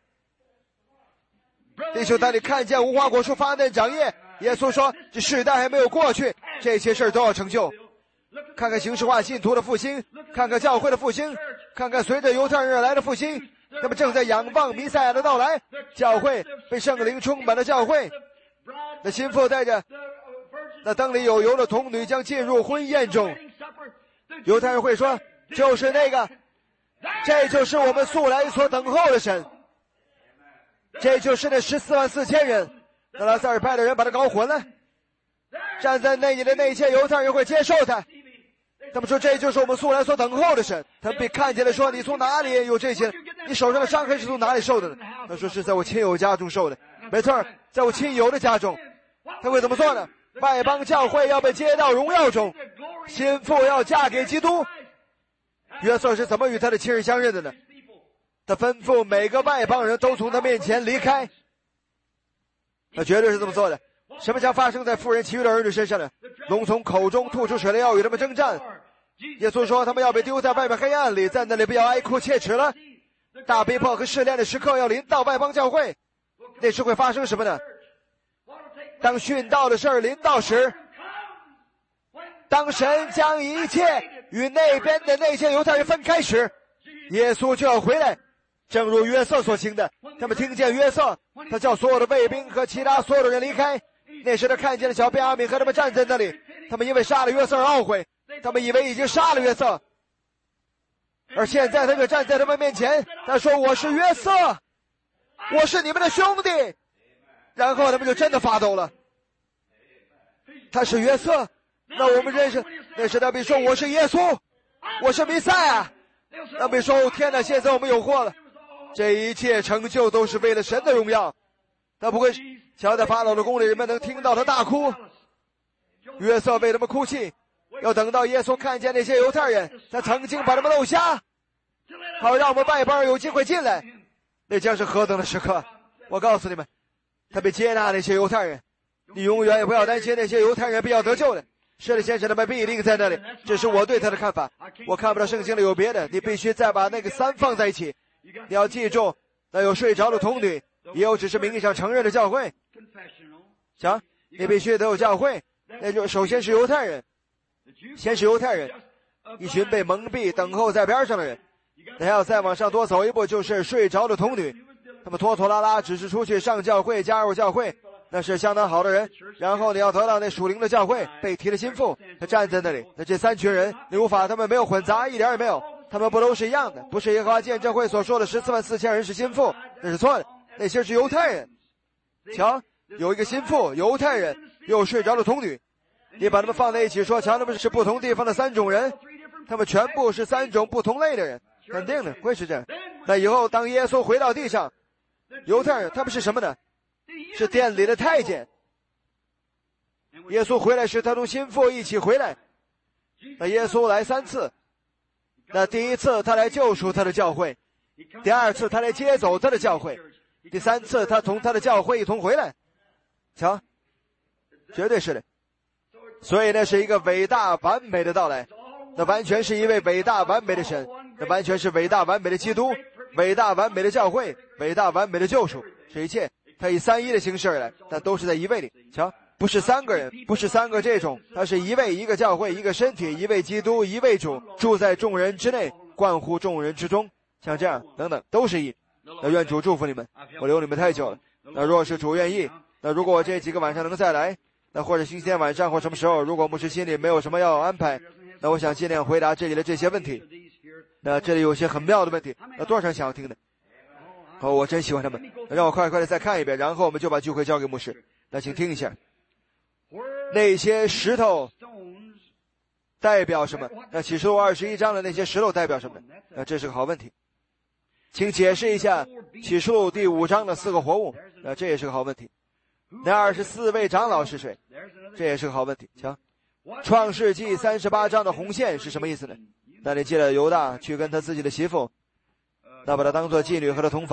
弟兄，当你看见无花果树发嫩长叶，耶稣说，这世代还没有过去，这些事儿都要成就。看看形式化信徒的复兴，看看教会的复兴，看看随着犹太人而来的复兴，他们正在仰望弥赛亚的到来。教会被圣灵充满了，教会那心腹带着那灯里有油的童女将进入婚宴中。犹太人会说，就是那个，这就是我们素来所等候的神，这就是那十四万四千人，那拉萨尔派的人把他搞混了。站在那里的那些犹太人会接受他，他们说，这就是我们素来所等候的神。他们被看见了，说，你从哪里有这些？你手上的伤痕是从哪里受的呢？他说，是在我亲友家中受的。没错，在我亲友的家中。他会怎么做呢？外邦教会要被接到荣耀中，心腹要嫁给基督。约瑟是怎么与他的亲人相认的呢？他吩咐每个外邦人都从他面前离开。他绝对是这么做的。什么将发生在妇人其余的儿女身上呢？龙从口中吐出水来，要与他们征战。耶稣说，他们要被丢在外面黑暗里，在那里不要哀哭切齿了。大逼迫和试炼的时刻要临到外邦教会。那时会发生什么呢？当殉道的事儿临到时，当神将一切与那边的那些犹太人分开时，耶稣就要回来。正如约瑟所行的，他们听见约瑟，他叫所有的卫兵和其他所有的人离开。那时他看见了小便雅悯和他们站在那里，他们因为杀了约瑟而懊悔，他们以为已经杀了约瑟，而现在他就站在他们面前，他说，我是约瑟，我是你们的兄弟。然后他们就真的发抖了。他是约瑟，那我们认识。那时他们说，我是耶稣，我是弥赛亚。他们说，天哪，现在我们有祸了。这一切成就都是为了神的荣耀。他不会瞧在法老的宫里，人们能听到他大哭。约瑟为他们哭泣，要等到耶稣看见那些犹太人，他曾经把他们漏瞎，好让我们外邦人有机会进来。那将是何等的时刻！我告诉你们，他被接纳那些犹太人，你永远也不要担心那些犹太人必要得救的。施礼先生他们必定在那里，这是我对他的看法。我看不到圣经里有别的，你必须再把那个三放在一起。你要记住，那有睡着的童女，也有只是名义上承认的教会。瞧，你必须得有教会，那就首先是犹太人，先是犹太人，一群被蒙蔽等候在边上的人。还要再往上多走一步，就是睡着的童女，他们拖拖拉拉只是出去上教会，加入教会，那是相当好的人。然后你要得到那属灵的教会，被提的心腹，他站在那里。那这三群人，你无法，他们没有混杂，一点也没有，他们不都是一样的？不是耶和华见证会所说的十四万四千人是心腹，那是错的，那些是犹太人。瞧，有一个心腹，犹太人，又睡着的童女，你把他们放在一起说，瞧，他们是不同地方的三种人，他们全部是三种不同类的人，肯定的会是这样。那以后当耶稣回到地上，犹太人他们是什么呢？是殿里的太监。耶稣回来时，他同心腹一起回来。那耶稣来三次，那第一次他来救赎他的教会，第二次他来接走他的教会，第三次他同他的教会一同回来。瞧，绝对是的。所以那是一个伟大完美的到来，那完全是一位伟大完美的神，那完全是伟大完美的基督，伟大完美的教会，伟大完美的救赎，这一切他以三一的形式而来，但都是在一位里。瞧，不是三个人，不是三个这种，他是一位，一个教会，一个身体，一位基督，一位主，住在众人之内，贯乎众人之中，像这样等等都是一。那愿主祝福你们，我留你们太久了。那若是主愿意，那如果我这几个晚上能再来，那或者星期天晚上或什么时候，如果牧师心里没有什么要安排，那我想尽量回答这里的这些问题。那这里有些很妙的问题，那多少人想要听的？哦，我真喜欢他们。那让我快快的再看一遍，然后我们就把聚会交给牧师。那请听一下，那些石头代表什么？那启示录二十一章的那些石头代表什么？那这是个好问题，请解释一下启示录第五章的四个活物。那这也是个好问题。那二十四位长老是谁？这也是个好问题。瞧，创世纪三十八章的红线是什么意思呢？那你借了犹大去跟他自己的媳妇，那把他当作妓女和他同房，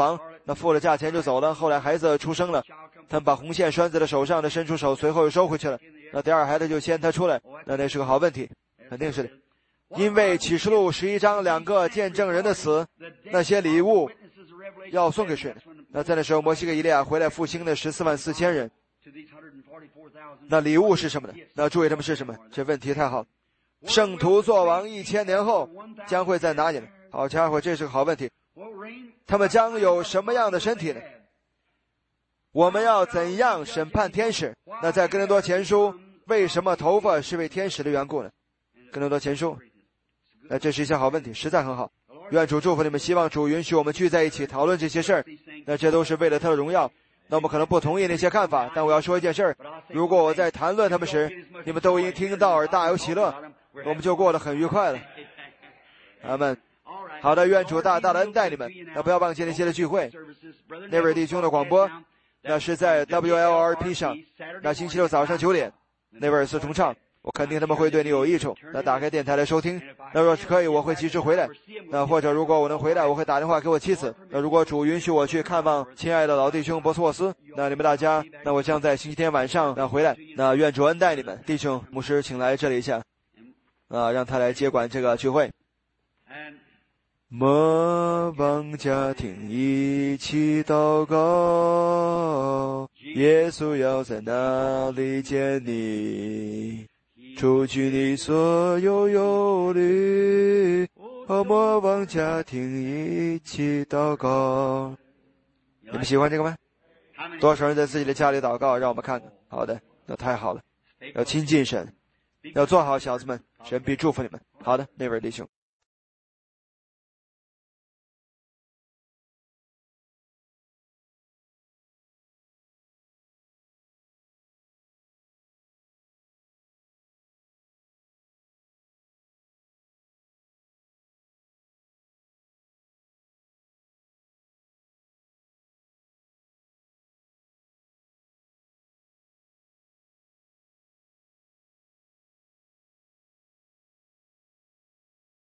那付了价钱就走了。后来孩子出生了，他们把红线拴在了手上，那伸出手，随后又收回去了。那第二孩子就先他出来，那那是个好问题，肯定是的。因为启示录十一章两个见证人的死，那些礼物要送给谁呢？那在那时候，摩西跟以利亚回来复兴了十四万四千人。那礼物是什么呢？那注意他们是什么？这问题太好了。圣徒作王一千年后将会在哪里呢？好家伙，这是个好问题。他们将有什么样的身体呢？我们要怎样审判天使？那在哥林多前书，为什么头发是为天使的缘故呢？哥林多前书，那这是一项好问题，实在很好。愿主祝福你们，希望主允许我们聚在一起讨论这些事儿。那这都是为了他的荣耀。那我们可能不同意那些看法，但我要说一件事儿：如果我在谈论他们时，你们都因听到而大有喜乐，我们就过得很愉快了。阿们。好的，愿主大大的恩待你们。那不要忘记那些的聚会，那位弟兄的广播，那是在 W L R P 上，那星期六早上九点，那位四重唱，我肯定他们会对你有益处。那打开电台来收听。那若是可以，我会及时回来。那或者如果我能回来，我会打电话给我妻子。那如果主允许我去看望亲爱的老弟兄博斯沃斯，那你们大家，那我将在星期天晚上那回来。那愿主恩待你们，弟兄牧师，请来这里一下，啊，让他来接管这个聚会。莫忘家庭一起祷告，耶稣要在哪里见你？除去你所有忧虑，和莫忘家庭一起祷告。你们喜欢这个吗？多少人在自己的家里祷告？让我们看看。好的，那太好了。要亲近神，要做好，小子们，神必祝福你们。好的，那位弟兄。